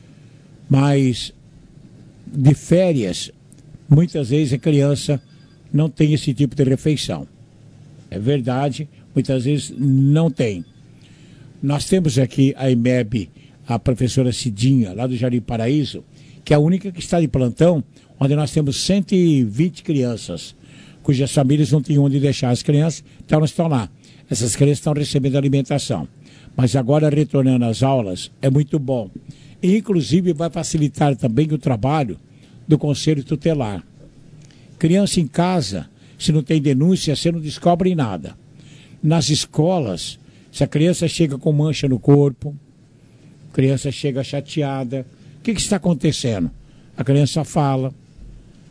Mas de férias, muitas vezes a criança não tem esse tipo de refeição. É verdade, muitas vezes não tem. Nós temos aqui a IMEB, a professora Cidinha, lá do Jardim Paraíso, que é a única que está de plantão, onde nós temos cento e vinte crianças, cujas famílias não tinham onde deixar as crianças, então elas estão lá. Essas crianças estão recebendo alimentação. Mas agora, retornando às aulas, é muito bom. E, inclusive, vai facilitar também o trabalho do Conselho Tutelar. Criança em casa, se não tem denúncia, você não descobre nada. Nas escolas, se a criança chega com mancha no corpo, a criança chega chateada, o que, que está acontecendo? A criança fala,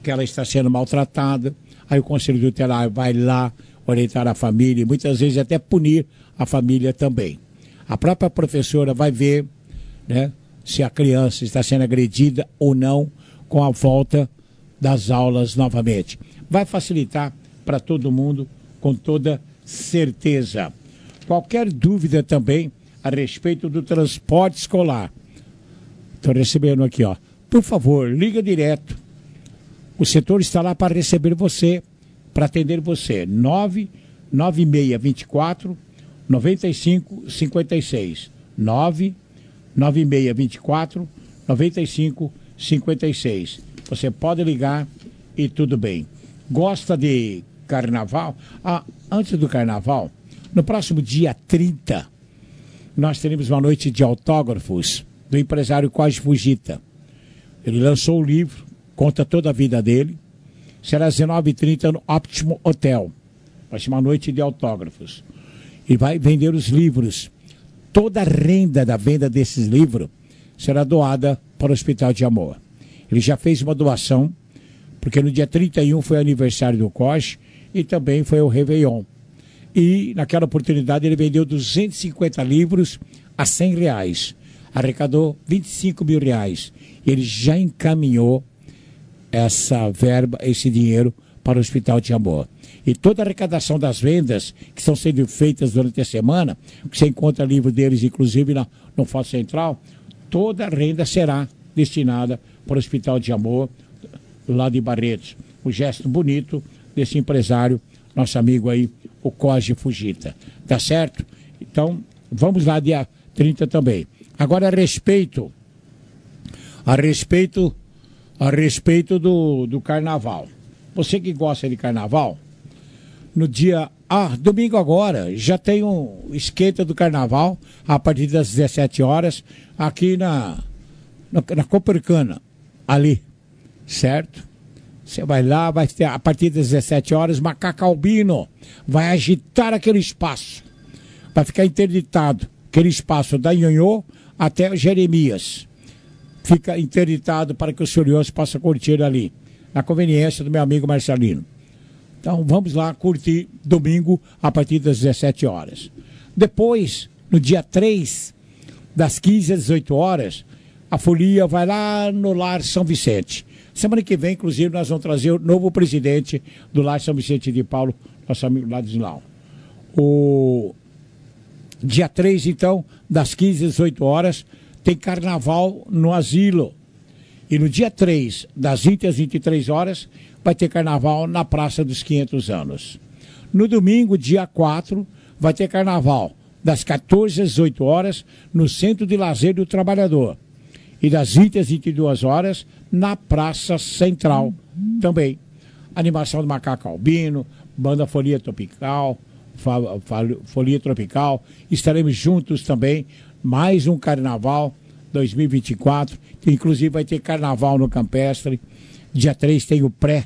que ela está sendo maltratada. Aí o conselho tutelar vai lá orientar a família e muitas vezes até punir a família também. A própria professora vai ver, né, se a criança está sendo agredida ou não com a volta das aulas novamente. Vai facilitar para todo mundo, com toda certeza. Qualquer dúvida também a respeito do transporte escolar. Estou recebendo aqui, ó. Por favor, liga direto. O setor está lá para receber você, para atender você. nove nove seis dois quatro nove cinco cinco seis. nove nove seis dois quatro nove cinco cinco seis. Você pode ligar e tudo bem. Gosta de carnaval? Ah, antes do carnaval, no próximo dia trinta, nós teremos uma noite de autógrafos do empresário Koji Fujita. Ele lançou o livro, conta toda a vida dele. Será às dezenove e trinta no Optimo Hotel. Vai ser uma noite de autógrafos. E vai vender os livros. Toda a renda da venda desses livros será doada para o Hospital de Amor. Ele já fez uma doação, porque no dia trinta e um foi aniversário do Koji e também foi o Réveillon. E naquela oportunidade ele vendeu duzentos e cinquenta livros a cem reais. Arrecadou vinte e cinco mil reais. Ele já encaminhou essa verba, esse dinheiro para o Hospital de Amor. E toda a arrecadação das vendas que estão sendo feitas durante a semana, que você encontra livro deles, inclusive na, no Fórum Central, toda a renda será destinada para o Hospital de Amor, lá de Barretos. Um gesto bonito desse empresário, nosso amigo aí, o Koji Fujita. Tá certo? Então, vamos lá dia trinta também. Agora, a respeito, a respeito, a respeito do, do carnaval. Você que gosta de carnaval, no dia, ah, domingo agora, já tem um esquenta do carnaval, a partir das dezessete horas, aqui na, na, na Copercana, ali, certo? Você vai lá, vai ter, a partir das dezessete horas, Macaco Albino vai agitar aquele espaço, vai ficar interditado, aquele espaço da Nhonhô até Jeremias. Fica interditado para que os curiosos possam curtir ali, na conveniência do meu amigo Marcelino. Então vamos lá curtir domingo a partir das dezessete horas. Depois, no dia três, das quinze às dezoito horas, a folia vai lá no Lar São Vicente. Semana que vem, inclusive, nós vamos trazer o novo presidente do Lar São Vicente de Paulo, nosso amigo Ladislau. O dia três, então, das quinze às dezoito horas, tem carnaval no asilo. E no dia três, das vinte às vinte e três horas, vai ter carnaval na Praça dos quinhentos anos. No domingo, dia quatro, vai ter carnaval das quatorze às dezoito horas, no Centro de Lazer do Trabalhador. E das vinte às vinte e duas horas, na Praça Central também. Animação do Macaco Albino, Banda Folia Tropical, Folia Tropical. Estaremos juntos também, mais um Carnaval dois mil e vinte e quatro, que inclusive vai ter Carnaval no Campestre. Dia três tem o pré,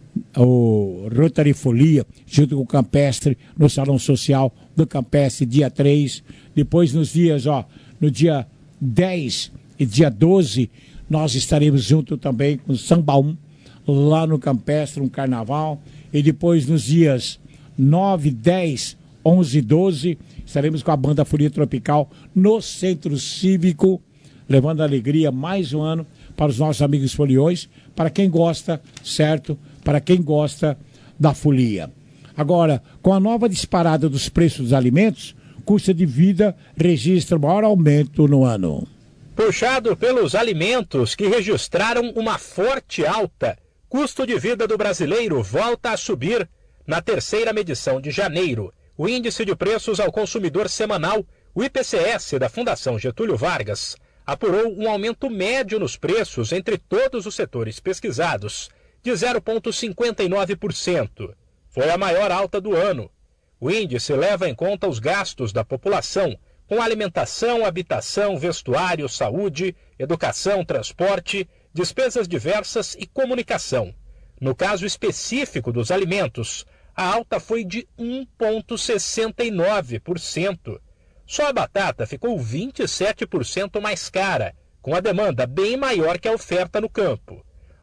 o Rotary Folia, junto com o Campestre, no Salão Social do Campestre, dia três. Depois nos dias, ó, no dia dez e dia doze, nós estaremos junto também com o Sambaum, lá no Campestre, um carnaval. E depois nos dias nove, dez, onze e doze, estaremos com a Banda Folia Tropical no Centro Cívico, levando alegria mais um ano para os nossos amigos foliões, para quem gosta, certo? Para quem gosta da folia. Agora, com a nova disparada dos preços dos alimentos, custo de vida registra o maior aumento no ano. Puxado pelos alimentos que registraram uma forte alta, custo de vida do brasileiro volta a subir. Na terceira medição de janeiro, o Índice de Preços ao Consumidor Semanal, o I P C S da Fundação Getúlio Vargas, apurou um aumento médio nos preços entre todos os setores pesquisados, de zero vírgula cinquenta e nove por cento. Foi a maior alta do ano. O índice leva em conta os gastos da população, com alimentação, habitação, vestuário, saúde, educação, transporte, despesas diversas e comunicação. No caso específico dos alimentos, a alta foi de um vírgula sessenta e nove por cento. Só a batata ficou vinte e sete por cento mais cara, com a demanda bem maior que a oferta no campo.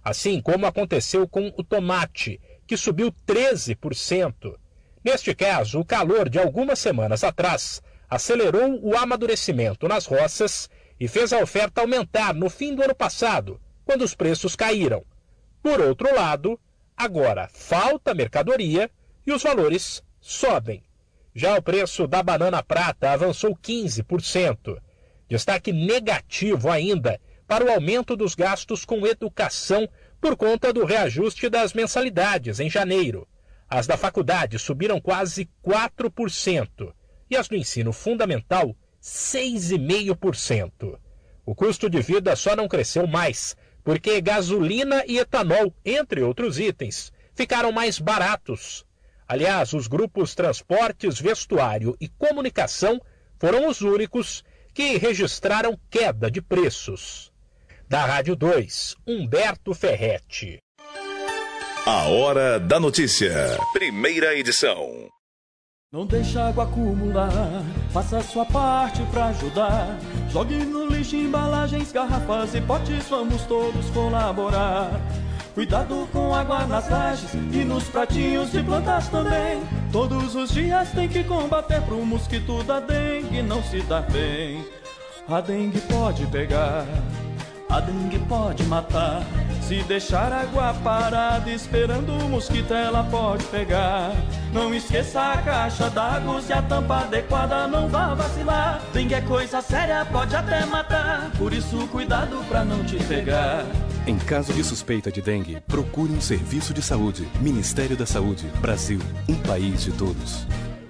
assim como aconteceu com o tomate, que subiu treze por cento. Neste caso, o calor de algumas semanas atrás acelerou o amadurecimento nas roças e fez a oferta aumentar no fim do ano passado, quando os preços caíram. Por outro lado, agora falta mercadoria e os valores sobem. Já o preço da banana prata avançou quinze por cento. Destaque negativo ainda para o aumento dos gastos com educação por conta do reajuste das mensalidades em janeiro. As da faculdade subiram quase quatro por cento e as do ensino fundamental seis vírgula cinco por cento. O custo de vida só não cresceu mais porque gasolina e etanol, entre outros itens, ficaram mais baratos. Aliás, os grupos transportes, vestuário e comunicação foram os únicos que registraram queda de preços. Da Rádio dois, Humberto Ferretti. A Hora da Notícia, primeira edição. Não deixa água acumular, faça a sua parte pra ajudar. Jogue no lixo embalagens, garrafas e potes, vamos todos colaborar. Cuidado com água nas lajes e nos pratinhos de plantas também. Todos os dias tem que combater pro mosquito da dengue não se dar bem. A dengue pode pegar, a dengue pode matar. Se deixar água parada esperando o mosquito ela pode pegar. Não esqueça a caixa d'água e a tampa adequada, não vá vacilar. Dengue é coisa séria, pode até matar, por isso cuidado pra não te pegar. Em caso de suspeita de dengue, procure um serviço de saúde. Ministério da Saúde, Brasil, um país de todos.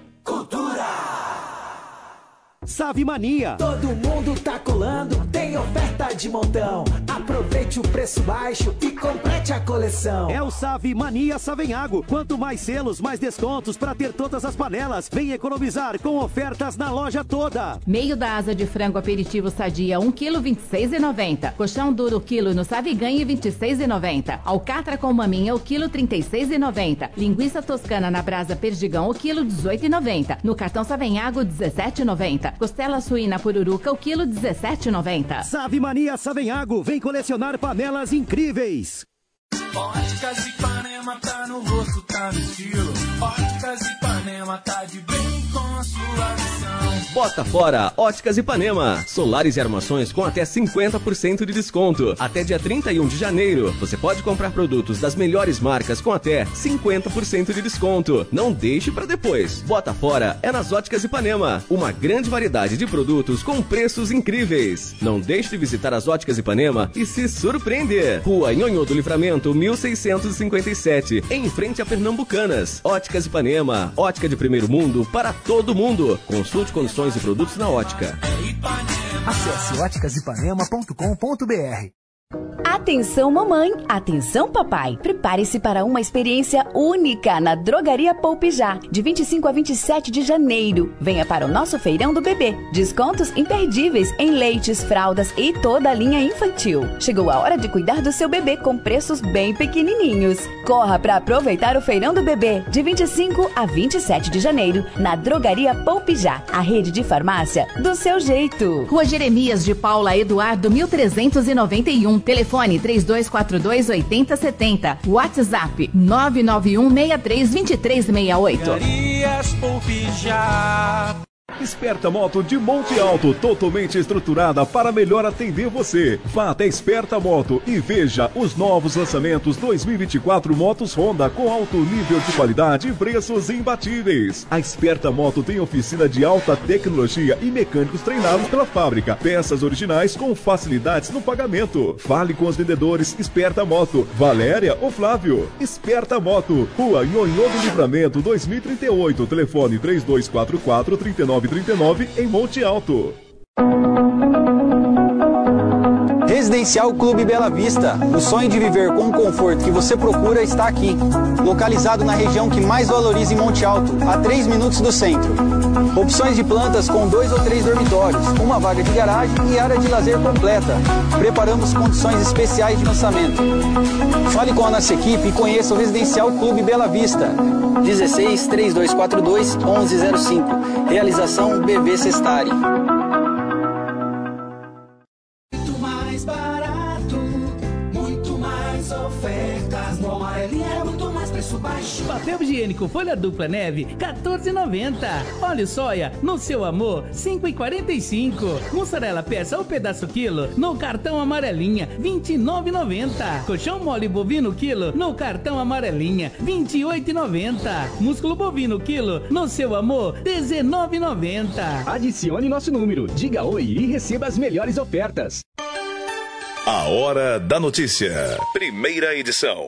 Save Mania. Todo mundo tá colando, tem oferta de montão. Aproveite o preço baixo e complete a coleção. É o Save Mania Savenhago. Quanto mais selos, mais descontos para ter todas as panelas. Vem economizar com ofertas na loja toda. Meio da asa de frango aperitivo sadia, um quilo, vinte e seis reais e noventa centavos. Colchão duro, quilo no Save Ganhe, vinte e seis reais e noventa centavos. Alcatra com maminha, o quilo, trinta e seis reais e noventa centavos. Linguiça toscana na brasa Perdigão, o quilo, dezoito reais e noventa centavos. No cartão Savenhago, dezessete reais e noventa centavos. Costela suína pururuca, o quilo, dezessete reais e noventa centavos. Save Mania Savenhago, vem colecionar panelas incríveis. Óticas Ipanema tá no rosto, tá no estilo. Óticas Ipanema tá de bem com a sua visão. Bota fora Óticas Ipanema. Solares e armações com até cinquenta por cento de desconto. Até dia trinta e um de janeiro. Você pode comprar produtos das melhores marcas com até cinquenta por cento de desconto. Não deixe para depois. Bota fora é nas Óticas Ipanema. Uma grande variedade de produtos com preços incríveis. Não deixe de visitar as Óticas Ipanema e se surpreender. Rua Nhonhô do Livramento, mil seiscentos e cinquenta e sete, em frente a Pernambucanas. Óticas Ipanema, ótica de primeiro mundo para todo mundo. Consulte condições e produtos na ótica. Acesse óticas ipanema ponto com ponto b r. Atenção mamãe, atenção papai, prepare-se para uma experiência única na Drogaria Poupe Já, de vinte e cinco a vinte e sete de janeiro. Venha para o nosso feirão do bebê. Descontos imperdíveis em leites, fraldas e toda a linha infantil. Chegou a hora de cuidar do seu bebê com preços bem pequenininhos. Corra para aproveitar o feirão do bebê, de vinte e cinco a vinte e sete de janeiro, na Drogaria Poupe Já, a rede de farmácia do seu jeito. Rua Jeremias de Paula Eduardo, mil trezentos e noventa e um. Telefone três dois quatro dois, oito zero sete zero. WhatsApp nove nove um, seis três, dois três seis oito. Drogarias Poupe Já. Esperta Moto de Monte Alto, totalmente estruturada para melhor atender você. Vá até Esperta Moto e veja os novos lançamentos dois mil e vinte e quatro motos Honda com alto nível de qualidade e preços imbatíveis. A Esperta Moto tem oficina de alta tecnologia e mecânicos treinados pela fábrica. Peças originais com facilidades no pagamento. Fale com os vendedores Esperta Moto, Valéria ou Flávio. Esperta Moto, Rua Nhonhô do Livramento dois mil e trinta e oito, telefone três dois quatro quatro, três nove trinta e nove em Monte Alto. Residencial Clube Bela Vista. O sonho de viver com o conforto que você procura está aqui. Localizado na região que mais valoriza em Monte Alto, a três minutos do centro. Opções de plantas com dois ou três dormitórios, uma vaga de garagem e área de lazer completa. Preparamos condições especiais de lançamento. Fale com a nossa equipe e conheça o Residencial Clube Bela Vista. dezesseis, três dois quatro dois, onze zero cinco. Realização B V Sestari. Muito mais barato, muito mais mais ofertas. No Amarelinha é muito mais preço baixo. Papel higiênico folha dupla neve, quatorze e noventa. Óleo soia, no seu amor, cinco e quarenta e cinco. Mussarela peça ou pedaço quilo, no cartão Amarelinha, vinte e nove e noventa. Colchão mole bovino quilo, no cartão Amarelinha, vinte e oito e noventa. Músculo bovino quilo, no seu amor, dezenove e noventa. Adicione nosso número, diga oi e receba as melhores ofertas. A Hora da Notícia, primeira edição.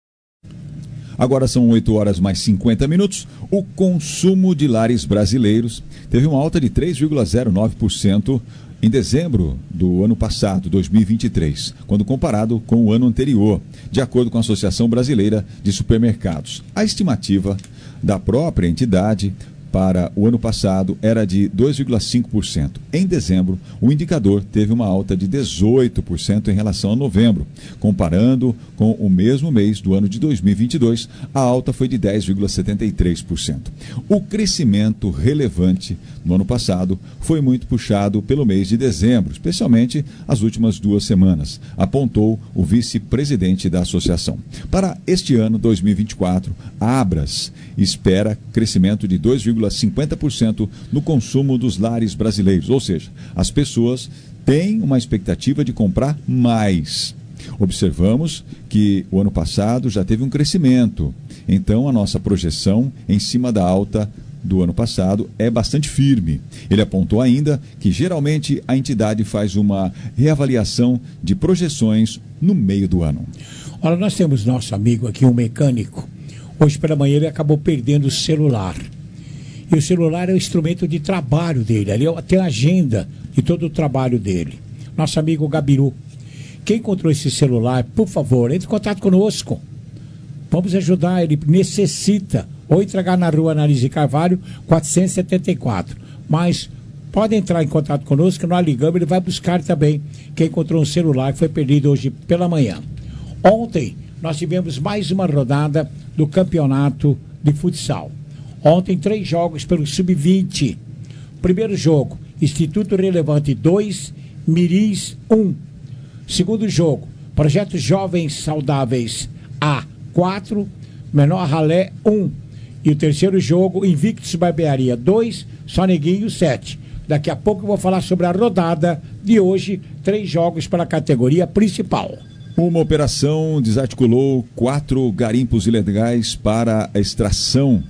Agora são oito horas mais cinquenta minutos. O consumo de lares brasileiros teve uma alta de três vírgula zero nove por cento em dezembro do ano passado, dois mil e vinte e três, quando comparado com o ano anterior, de acordo com a Associação Brasileira de Supermercados. A estimativa da própria entidade para o ano passado era de dois vírgula cinco por cento. Em dezembro, o indicador teve uma alta de dezoito por cento em relação a novembro. Comparando com o mesmo mês do ano de dois mil e vinte e dois, a alta foi de dez vírgula setenta e três por cento. O crescimento relevante no ano passado foi muito puxado pelo mês de dezembro, especialmente as últimas duas semanas, apontou o vice-presidente da associação. Para este ano, dois mil e vinte e quatro, a Abras espera crescimento de dois vírgula cinquenta por cento no consumo dos lares brasileiros, ou seja, as pessoas têm uma expectativa de comprar mais. Observamos que o ano passado já teve um crescimento, então a nossa projeção em cima da alta do ano passado é bastante firme. Ele apontou ainda que geralmente a entidade faz uma reavaliação de projeções no meio do ano. Olha, nós temos nosso amigo aqui, um mecânico. Hoje pela manhã ele acabou perdendo o celular. E o celular é o instrumento de trabalho dele. Ali tem a agenda de todo o trabalho dele. Nosso amigo Gabiru. Quem encontrou esse celular, por favor, entre em contato conosco. Vamos ajudar, ele necessita. Ou entregar na rua Análise Carvalho, quatrocentos e setenta e quatro. Mas pode entrar em contato conosco, nós ligamos, ele vai buscar também quem encontrou um celular que foi perdido hoje pela manhã. Ontem nós tivemos mais uma rodada do campeonato de futsal. Ontem, três jogos pelo sub vinte. Primeiro jogo, Instituto Relevante dois, Mirins um. Segundo jogo, Projeto Jovens Saudáveis A quatro, Menor Ralé um. E o terceiro jogo, Invictus Barbearia dois, Soneguinho sete. Daqui a pouco eu vou falar sobre a rodada de hoje, três jogos para a categoria principal. Uma operação desarticulou quatro garimpos ilegais para a extração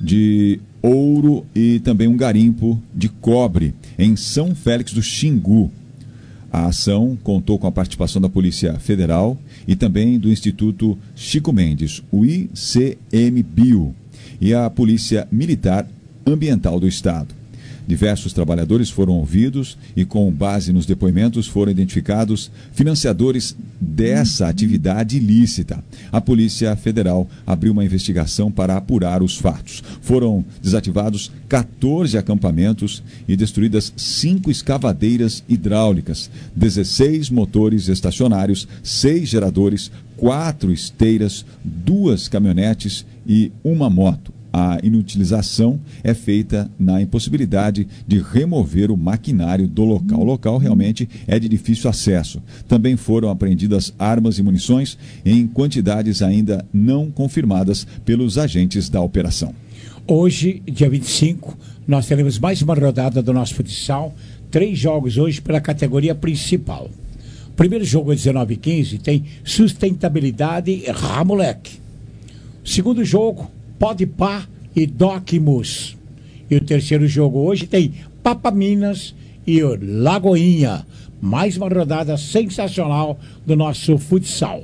de ouro e também um garimpo de cobre em São Félix do Xingu. A ação contou com a participação da Polícia Federal e também do Instituto Chico Mendes, o I C M B I O, e a Polícia Militar Ambiental do Estado. Diversos trabalhadores foram ouvidos e, com base nos depoimentos, foram identificados financiadores dessa atividade ilícita. A Polícia Federal abriu uma investigação para apurar os fatos. Foram desativados quatorze acampamentos e destruídas cinco escavadeiras hidráulicas, dezesseis motores estacionários, seis geradores, quatro esteiras, duas caminhonetes e uma moto. A inutilização é feita na impossibilidade de remover o maquinário do local. O local realmente é de difícil acesso. Também foram apreendidas armas e munições em quantidades ainda não confirmadas pelos agentes da operação. Hoje, dia vinte e cinco, nós teremos mais uma rodada do nosso futsal. Três jogos hoje pela categoria principal. Primeiro jogo às dezenove e quinze tem Sustentabilidade Ramoleque. Segundo jogo, Pode Pá e Docmus. E o terceiro jogo hoje tem Papa Minas e o Lagoinha. Mais uma rodada sensacional do nosso futsal.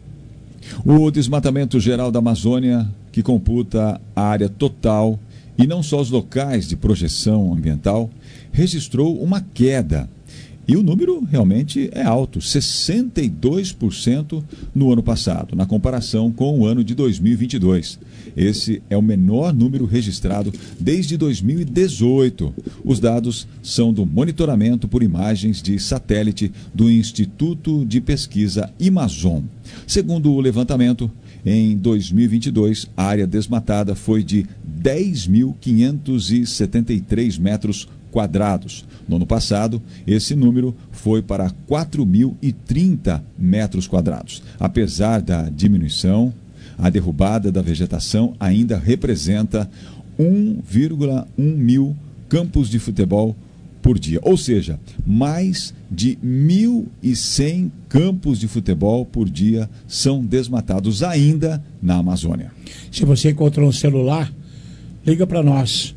O desmatamento geral da Amazônia, que computa a área total e não só os locais de projeção ambiental, registrou uma queda. E o número realmente é alto, sessenta e dois por cento no ano passado, na comparação com o ano de dois mil e vinte e dois. Esse é o menor número registrado desde dois mil e dezoito. Os dados são do monitoramento por imagens de satélite do Instituto de Pesquisa Amazon. Segundo o levantamento, em dois mil e vinte e dois, a área desmatada foi de dez mil quinhentos e setenta e três metros quadrados. No ano passado, esse número foi para quatro mil e trinta metros quadrados. Apesar da diminuição, a derrubada da vegetação ainda representa um vírgula um mil campos de futebol por dia. Ou seja, mais de mil e cem campos de futebol por dia são desmatados ainda na Amazônia. Se você encontrou um celular, liga para nós.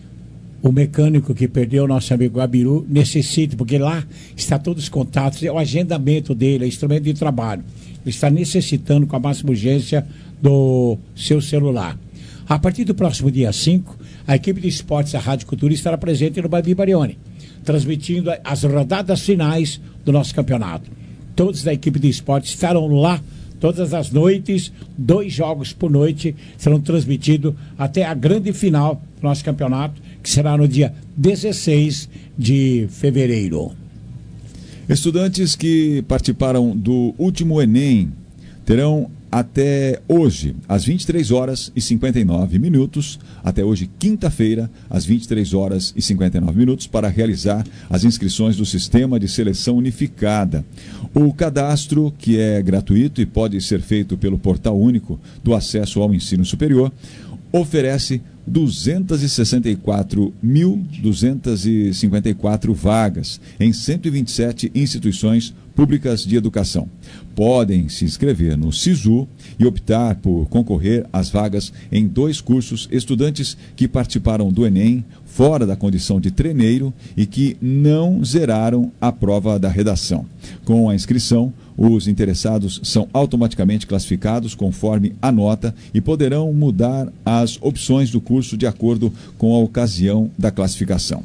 O mecânico que perdeu, nosso amigo Gabiru, necessita, porque lá está todos os contatos, é o agendamento dele, é instrumento de trabalho. Ele está necessitando com a máxima urgência do seu celular. A partir do próximo dia cinco, a equipe de esportes da Rádio Cultura estará presente no Babi Barione, transmitindo as rodadas finais do nosso campeonato. Todos da equipe de esportes estarão lá todas as noites, dois jogos por noite serão transmitidos até a grande final do nosso campeonato, que será no dia dezesseis de fevereiro. Estudantes que participaram do último Enem terão até hoje, às vinte e três horas e cinquenta e nove minutos, até hoje, quinta-feira, às vinte e três horas e cinquenta e nove minutos, para realizar as inscrições do Sistema de Seleção Unificada. O cadastro, que é gratuito e pode ser feito pelo Portal Único do Acesso ao Ensino Superior, oferece duzentas e sessenta e quatro mil duzentas e cinquenta e quatro vagas em cento e vinte e sete instituições públicas de educação. Podem se inscrever no SISU e optar por concorrer às vagas em dois cursos estudantes que participaram do Enem fora da condição de treineiro e que não zeraram a prova da redação. Com a inscrição, os interessados são automaticamente classificados conforme a nota e poderão mudar as opções do curso de acordo com a ocasião da classificação.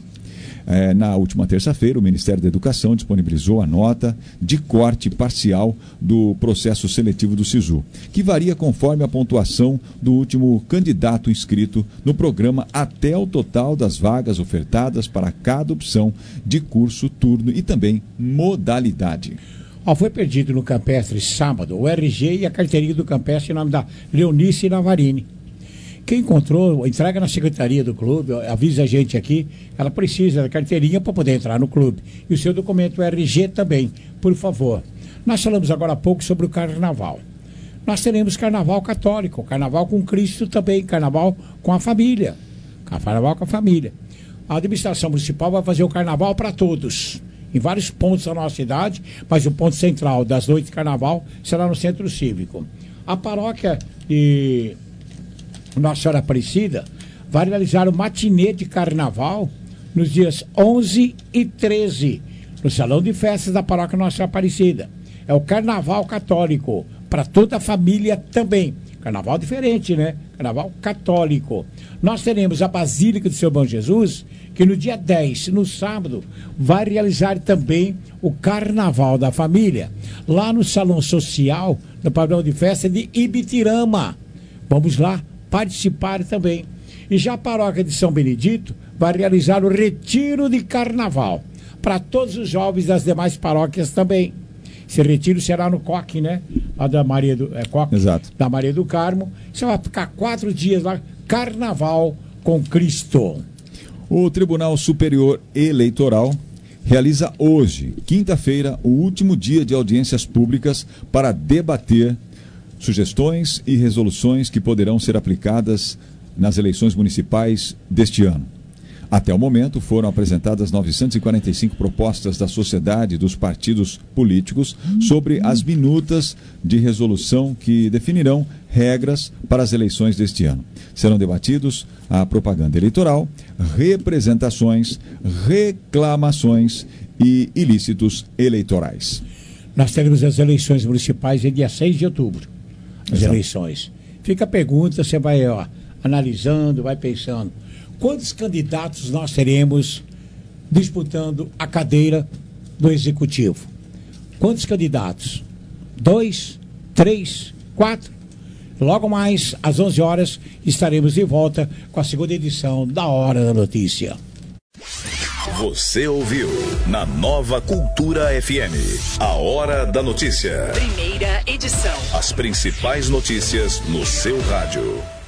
É, na última terça-feira, o Ministério da Educação disponibilizou a nota de corte parcial do processo seletivo do SISU, que varia conforme a pontuação do último candidato inscrito no programa até o total das vagas ofertadas para cada opção de curso, turno e também modalidade. Ó, foi perdido no Campestre sábado o R G e a carteirinha do Campestre em nome da Leonice Navarini. Quem encontrou, entrega na secretaria do clube, avisa a gente aqui, ela precisa da carteirinha para poder entrar no clube. E o seu documento R G também, por favor. Nós falamos agora há pouco sobre o carnaval. Nós teremos carnaval católico, carnaval com Cristo também, carnaval com a família. Carnaval com a família. A administração municipal vai fazer o carnaval para todos, em vários pontos da nossa cidade, mas o ponto central das noites de carnaval será no Centro Cívico. A paróquia de Nossa Senhora Aparecida vai realizar o matinê de carnaval nos dias onze e treze, no Salão de Festas da Paróquia Nossa Senhora Aparecida. É o carnaval católico, para toda a família também. Carnaval diferente, né? Carnaval católico. Nós teremos a Basílica do Seu Bom Jesus, que no dia dez, no sábado, vai realizar também o Carnaval da Família, lá no Salão Social do Pavilhão de Festa de Ibitirama. Vamos lá participar também. E já a Paróquia de São Benedito vai realizar o Retiro de Carnaval, para todos os jovens das demais paróquias também. Esse retiro será no Coque, né? Lá da Maria do, é, Coque, Exato. Da Maria do Carmo. Você vai ficar quatro dias lá, Carnaval com Cristo. O Tribunal Superior Eleitoral realiza hoje, quinta-feira, o último dia de audiências públicas para debater sugestões e resoluções que poderão ser aplicadas nas eleições municipais deste ano. Até o momento, foram apresentadas novecentas e quarenta e cinco propostas da sociedade e dos partidos políticos sobre as minutas de resolução que definirão regras para as eleições deste ano. Serão debatidos a propaganda eleitoral, representações, reclamações e ilícitos eleitorais. Nós teremos as eleições municipais em dia seis de outubro. As Exato. eleições. Fica a pergunta, você vai ó, analisando, vai pensando. Quantos candidatos nós teremos disputando a cadeira do Executivo? Quantos candidatos? Dois? Três? Quatro? Logo mais, às onze horas, estaremos de volta com a segunda edição da Hora da Notícia. Você ouviu na Nova Cultura F M, a Hora da Notícia. Primeira edição. As principais notícias no seu rádio.